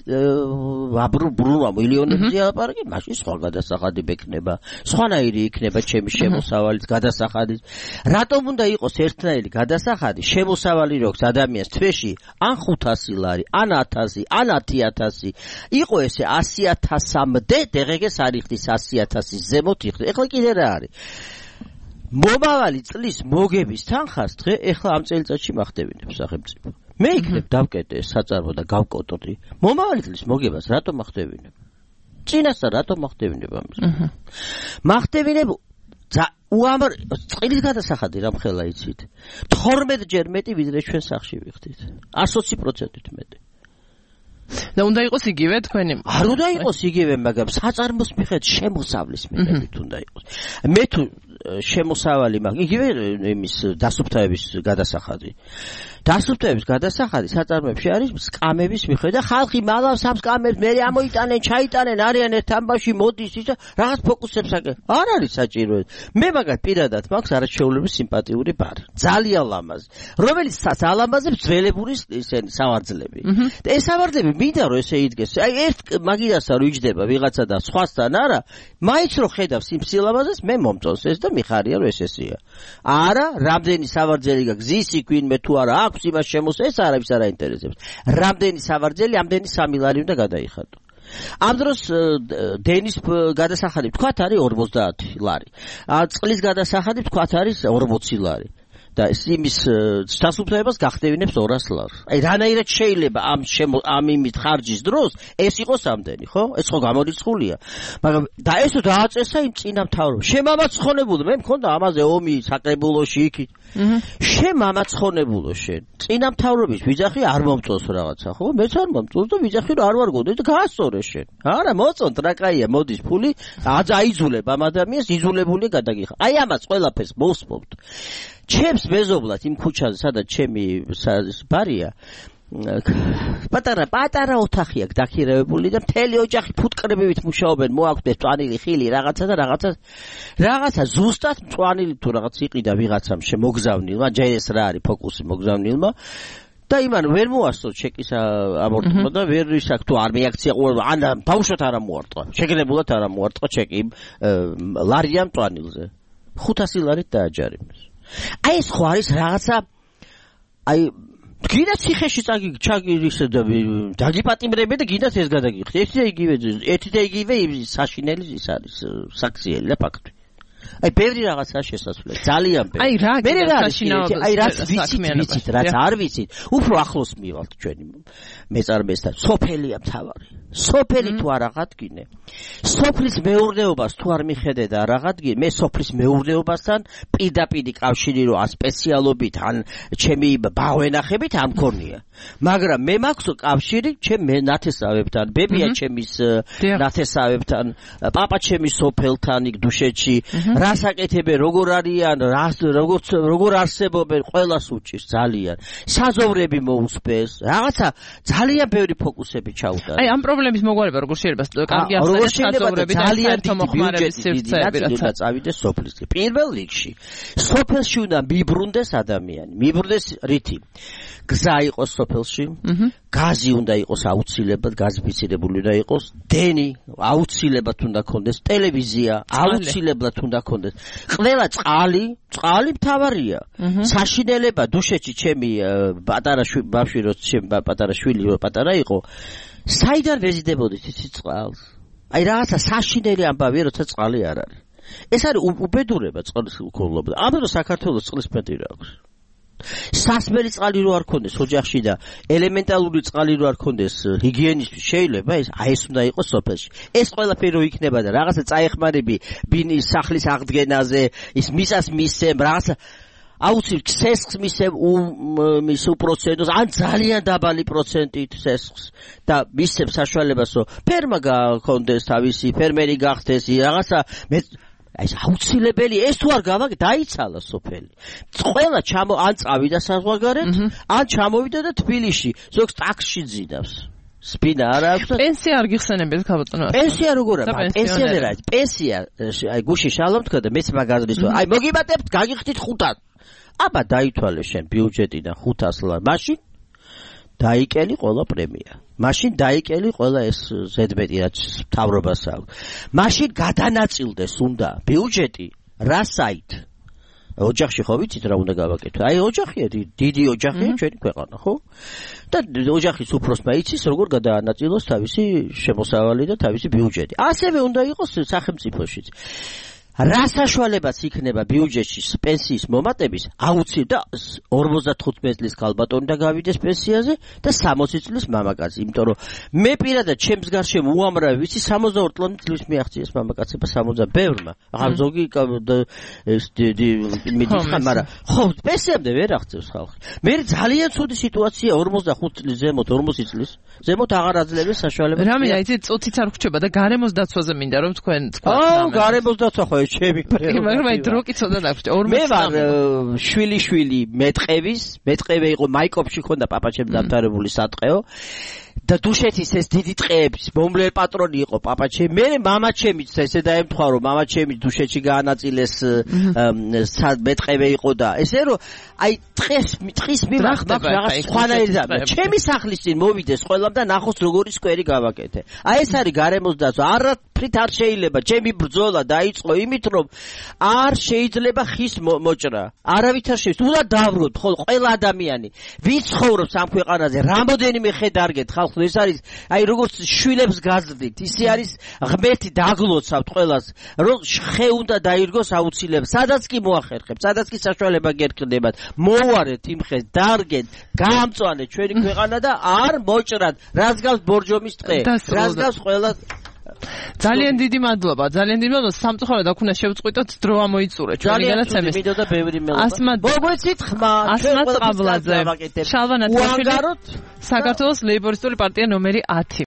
ბრუნვა მილიონებზე ალაპარაკი, მაშინ სხვა გადასახადი მექნება, სხვანაირი იქნება ჩემი შემოსავალიც გადასახადის. რატომ უნდა იყოს ერთნაირი გადასახადი, შემოსავალი როქს ადამიანს თვეში ან 500 ლარი, ან 1000, ან 10000. იყო ესე 100000-მდე, დღეს არ იხდის 100000-ის ზემოთ იხდის. ეხლა კიდე რა არის? მომავალი წლის მოგების თანხას დღე ეხლა ამ წელიწადში მახდებინებს სახელმწიფო. მე იქნებ დავკეტე საწარმო და გავკოტრდი. მომავალი წლის მოგებას რატომ მახდებინებ? წინასწარ რატომ მახდებინებ ამას? მახდებინებ უამრავ წყლის გადასახადი რამხელა იცით? 12 ჯერ მეტი ვიდრე ჩვენ სახში ვიხდით. 120%-ით მეტი. და უნდა იყოს იგივე თქვენი? არ უნდა იყოს იგივე, მაგრამ საწარმოს მიხედვით შემოსავლის მიხედვით უნდა იყოს. მე თუ შემოსავალი მაქვს. იგივე იმის დასუფთავების გადასახადი. დასუფთავების გადასახადი საწარმოებში არის სკამების მიხედვით და ხალხი მალავს ამ სკამებს, მე ამოიტანენ, ჩაიტანენ, არიან ერთ ამბავში მოდის ისა რაღაც ფოკუსებს აკეთებს. არ არის საჭირო. მე მაგათ პირადად მაქვს არაჩვეულებრივი სიმპათიური ბარი. ძალიან ლამაზი. რომელიც ალამაზებს ძველებურის ისენი სავარძლები. და ეს სავარძლები მინდა რომ ესე იდგეს. აი ერთ მაგიდასთან რო იჯდება ვიღაცა და სხვასთან არა, მაინც რო ხედავს იმ სილამაზეს, მე მომწონს ეს და მიხარია რომ ეს ესეა. არა, რამდენი სავარძელი გაქვს, ზისი გვინმე თუ არა აქვს იმას შემოს ეს არავის არ აინტერესებს. რამდენი სავარძელი, ამდენი 3 ლარი უნდა გადაიხადო. ამ დროს დენის გადასახადი თქვათ არის 50 ლარი. წყლის გადასახადი თქვათ არის 40 ლარი. და იმის დასუფთავებას გახდევინებს 200 ლარს. აი რანაირად შეიძლება ამ იმით ხარჯის დროს ეს იყოს ამდენი, ხო? ეს ხო გამორიცხულია. მაგრამ და ესო დააწესა იმ წინამთავრობას. შემამაცხონებულო, მე მქონდა ამაზე ომი საკრებულოში იქით. შემამაცხონებულო შენ. წინამთავრობის ვიძახი არ მომწონს რაღაცა, ხო? მეც არ მომწონს და ვიძახი რომ არ ვარ გონდე და გაასწორე შენ. არა, მოწონთ რა კაია, მოდის ფული, აიძულებ ამ ადამიანს, იზულებულია გადაგიხარ. აი ამას ყველაფერს მოსმობთ. ჩემს მეზობლად იმ ქუჩაზე სადაც ჩემი ბარია პატარა ოთახი აქვს დაქირავებული და მთელი ოჯახი ფუტკრებივით მუშაობენ, მოაქვთ წვანილი ხილი რაღაცა და რაღაცა ზუსტად წვანილი თუ რაღაც იყიდა ვიღაცამ შემოგზავნილმა, ჯერ ეს რა არის ფოკუსი მოგზავნილმა და იმან ვერ მოასწორ ჩეკის ამორტყმა და ვერ ისაკ თუ არ მეაქცია ან ბავშვად არ მოარტყა, შეგნებულად არ მოარტყა ჩეკი ლარიან წვანილზე 500 ლარით დააჯარიმეს. აი ეს ხო არის რაღაცა აი გინდა ციხეში ჩაგირისე და დაგიპატიმრებე და გინდათ ეს გადაგიხდი. ერთი და იგივე საშინელი ის არის საქციელი და ფაქტი. აი ბევრი რაღაცაა შესაძლებელი. ძალიან ბევრი. აი რა გინდა საშინაო აი რაც ვიცით, რაც არ ვიცით, უფრო ახლოს მივალთ ჩვენი მეწარმეებთან. სოფელია მთავარი. სოფელი თუ არ აღადგინე. სოფლის მეურნეობას თუ არ მიხედე და არ აღადგინე, მე სოფლის მეურნეობასთან პირდაპირ კავშირი რო სპეციალობით ან ჩემი ბავენახებით ამ ქონია. მაგრამ მე მაქვს კავშირი ჩემ ნათესავებთან, ბებია ჩემის ნათესავებთან, პაპა ჩემის სოფელთან იქ დუშეთში, რას აკეთებენ, როგორ არიან, როგორ არსებობენ, ყველას უჭირს ძალიან. საზოვრები მოუსწეს, რაღაცა ძალიან ბევრი ფოკუსები ჩაუტარა. აი ამ პრობლემის მოგვარება როგორ შეიძლება კარგი ახსენეთ საზოვრები და საერთო მოხმარების სივრცეები რა წავიდეს სოფლისკენ. პირველ რიგში სოფელში უნდა მიბრუნდეს ადამიანი, მიბრუნდეს რითი? გზა იყოს სოფელში, გაზი უნდა იყოს აუცილებლად, გაზიფიცირებული უნდა იყოს, დენი აუცილებლად უნდა კონდეს, ტელევიზია აუცილებლად უნდა კონდეს. ყველა წყალი მთავარია. საშინელება დუშეთში ჩემი პატარა ბავშვი რო ჩემი პატარა შვილი რო პატარა იყო, საიდან ვეზიდებოდით იცი წყალს? აი რაღაცა საშინელი ამბავია, როცა წყალი არ არის. ეს არის უბედურება წყლის მქონლობა. ამიტომ საქართველოს წყლის მეტი რა აქვს. სასმელი წყალი რო არ ქონდეს ოჯახში და ელემენტალური წყალი რო არ ქონდეს ჰიგიენისთვის შეიძლება ეს უნდა იყოს სოფელში. ეს ყველაფერი რო იქნება და რაღაცა წაეხმარები ბინის სახლის აღდგენაზე, ის მისას მისცემ, რაღაცა აუცილებლად სესხს მისცემ მის უპროცენტოს, ან ძალიან დაბალი პროცენტით სესხს და მისცემ საშუალებას, რომ ფერმა გაქონდეს თავისი, ფერმერი გახდეს, რაღაცა აი ეს აუცილებელი, ეს თუ არ გავაკეთე, დაიცალა სოფელი. ყველა ან წავიდა საზღვარგარეთ, ან ჩამოვიდა და თბილისში, ზოგს ტაქსში ძინავს. სპინა არა აქვს. პენსია არ გიხსენებთ ქალბატონო. პენსია როგორ არის? პენსიონერი არის. პენსია, აი გუში შალომ თქვა და მეც მაგაზრის ვარ. აი მოგიბატებთ, გაგიხდით 500. აბა დაითვალე შენ ბიუჯეტიდან 500 ლარი. მაშინ დაიკელი ყველა პრემია. მაშინ დაიკელი ყველა ეს ზედმეტი რაც მთავრობას აქვს. მაშინ გადანაწილდეს უნდა ბიუჯეტი რა საით? ოჯახში ხო ვიცით რა უნდა გავაკეთო? აი ოჯახია, დიდი ოჯახია ჩვენი ქვეყანა, ხო? და ოჯახის უფროსმა იცის როგორ გადაანაწილოს თავისი შემოსავალი და თავისი ბიუჯეტი. ასევე უნდა იყოს სახელმწიფოშიც. რა საშუალებაც იქნება ბიუჯეტში პენსიის მომატების აუცილებლად 55 წლის ქალბატონი და გავიდეს პენსიაზე და 60 წლის მამაკაცი, იმიტომ რომ მე პირადად ჩემს გარშემო უამრავი ვიცი 62 წლის მიაღწიეს მამაკაცება 60 ბევრმა. ახლა ზოგი მიდიხარ, მაგრამ ხო პენსიამდე ვერ აღწევს ხალხი. მე ძალიან ცუდი სიტუაცია 45 წლის ზემოთ 40 წლის ზემოთ აღარ აძლევს საშუალებას. რამე იცით წუთიც არ ხვდება და გარემოს დაცვაზე მინდა რომ თქვენ თქვა. გარემოს დაცვა ხო ეს ჩემი პრეორიტეტი. მაგრამ აი დრო კი ცოტა დაგვრჩა. მე ვარ შვილი მეტყევე იყო მაიკოპში ხონდა პაპაჩემ დამთავრებული სატყეო. და დუშეთის ეს დიდი ტყეების მომლელ პატრონი იყო პაპაჩემ. მე მამაჩემიც ესე დაემთხვა რომ მამაჩემიც დუშეთში გაანაწილეს მეტყევე იყო და ესე რომ აი ტყის მიმართ რაღაც სხვანაირია. ჩემი სახლის წინ მოვიდეს ყველამ და ნახოს როგორი სკვერი გავაკეთე. აი ეს არის გარემოს დაცვა. არაფრით არ შეიძლება ჩემი ბრძოლა დაიწყო იმით რომ არ შეიძლება ხის მოჭრა. არავით არ შეიძლება. უნდა დავროთ ყველა ადამიანი ვინც ცხოვრობს ამ ქვეყანაზე რამოდენიმე ხე დარგეთ ხალხს ეს არის აი როგორც შვილებს გაძდით ისე არის ღმერთი დაგლოცავთ ყველას რომ ხე უნდა დაირგოს აუცილებლად სადაც კი მოახერხებთ სადაც კი საშუალება გერკნდებათ მოუარეთ იმ ხეს დარგეთ გაამწვანეთ ჩვენი ქვეყანა და არ მოჭრათ რაც გავს ბორჯომის ტყე რაც გავს ყველა ძალიან დიდი მადლობა სამწუხაროდ აქ უნდა შევწყვიტოთ დრო ამოიწურეთ ჩვენი განაცემის მიდოდა ბევრი მელობა მოგვეცით ხმა ჩვენ ყველა შალვა ნათლაშვილი საქართველოს ლეიბორისტული პარტია ნომერი 10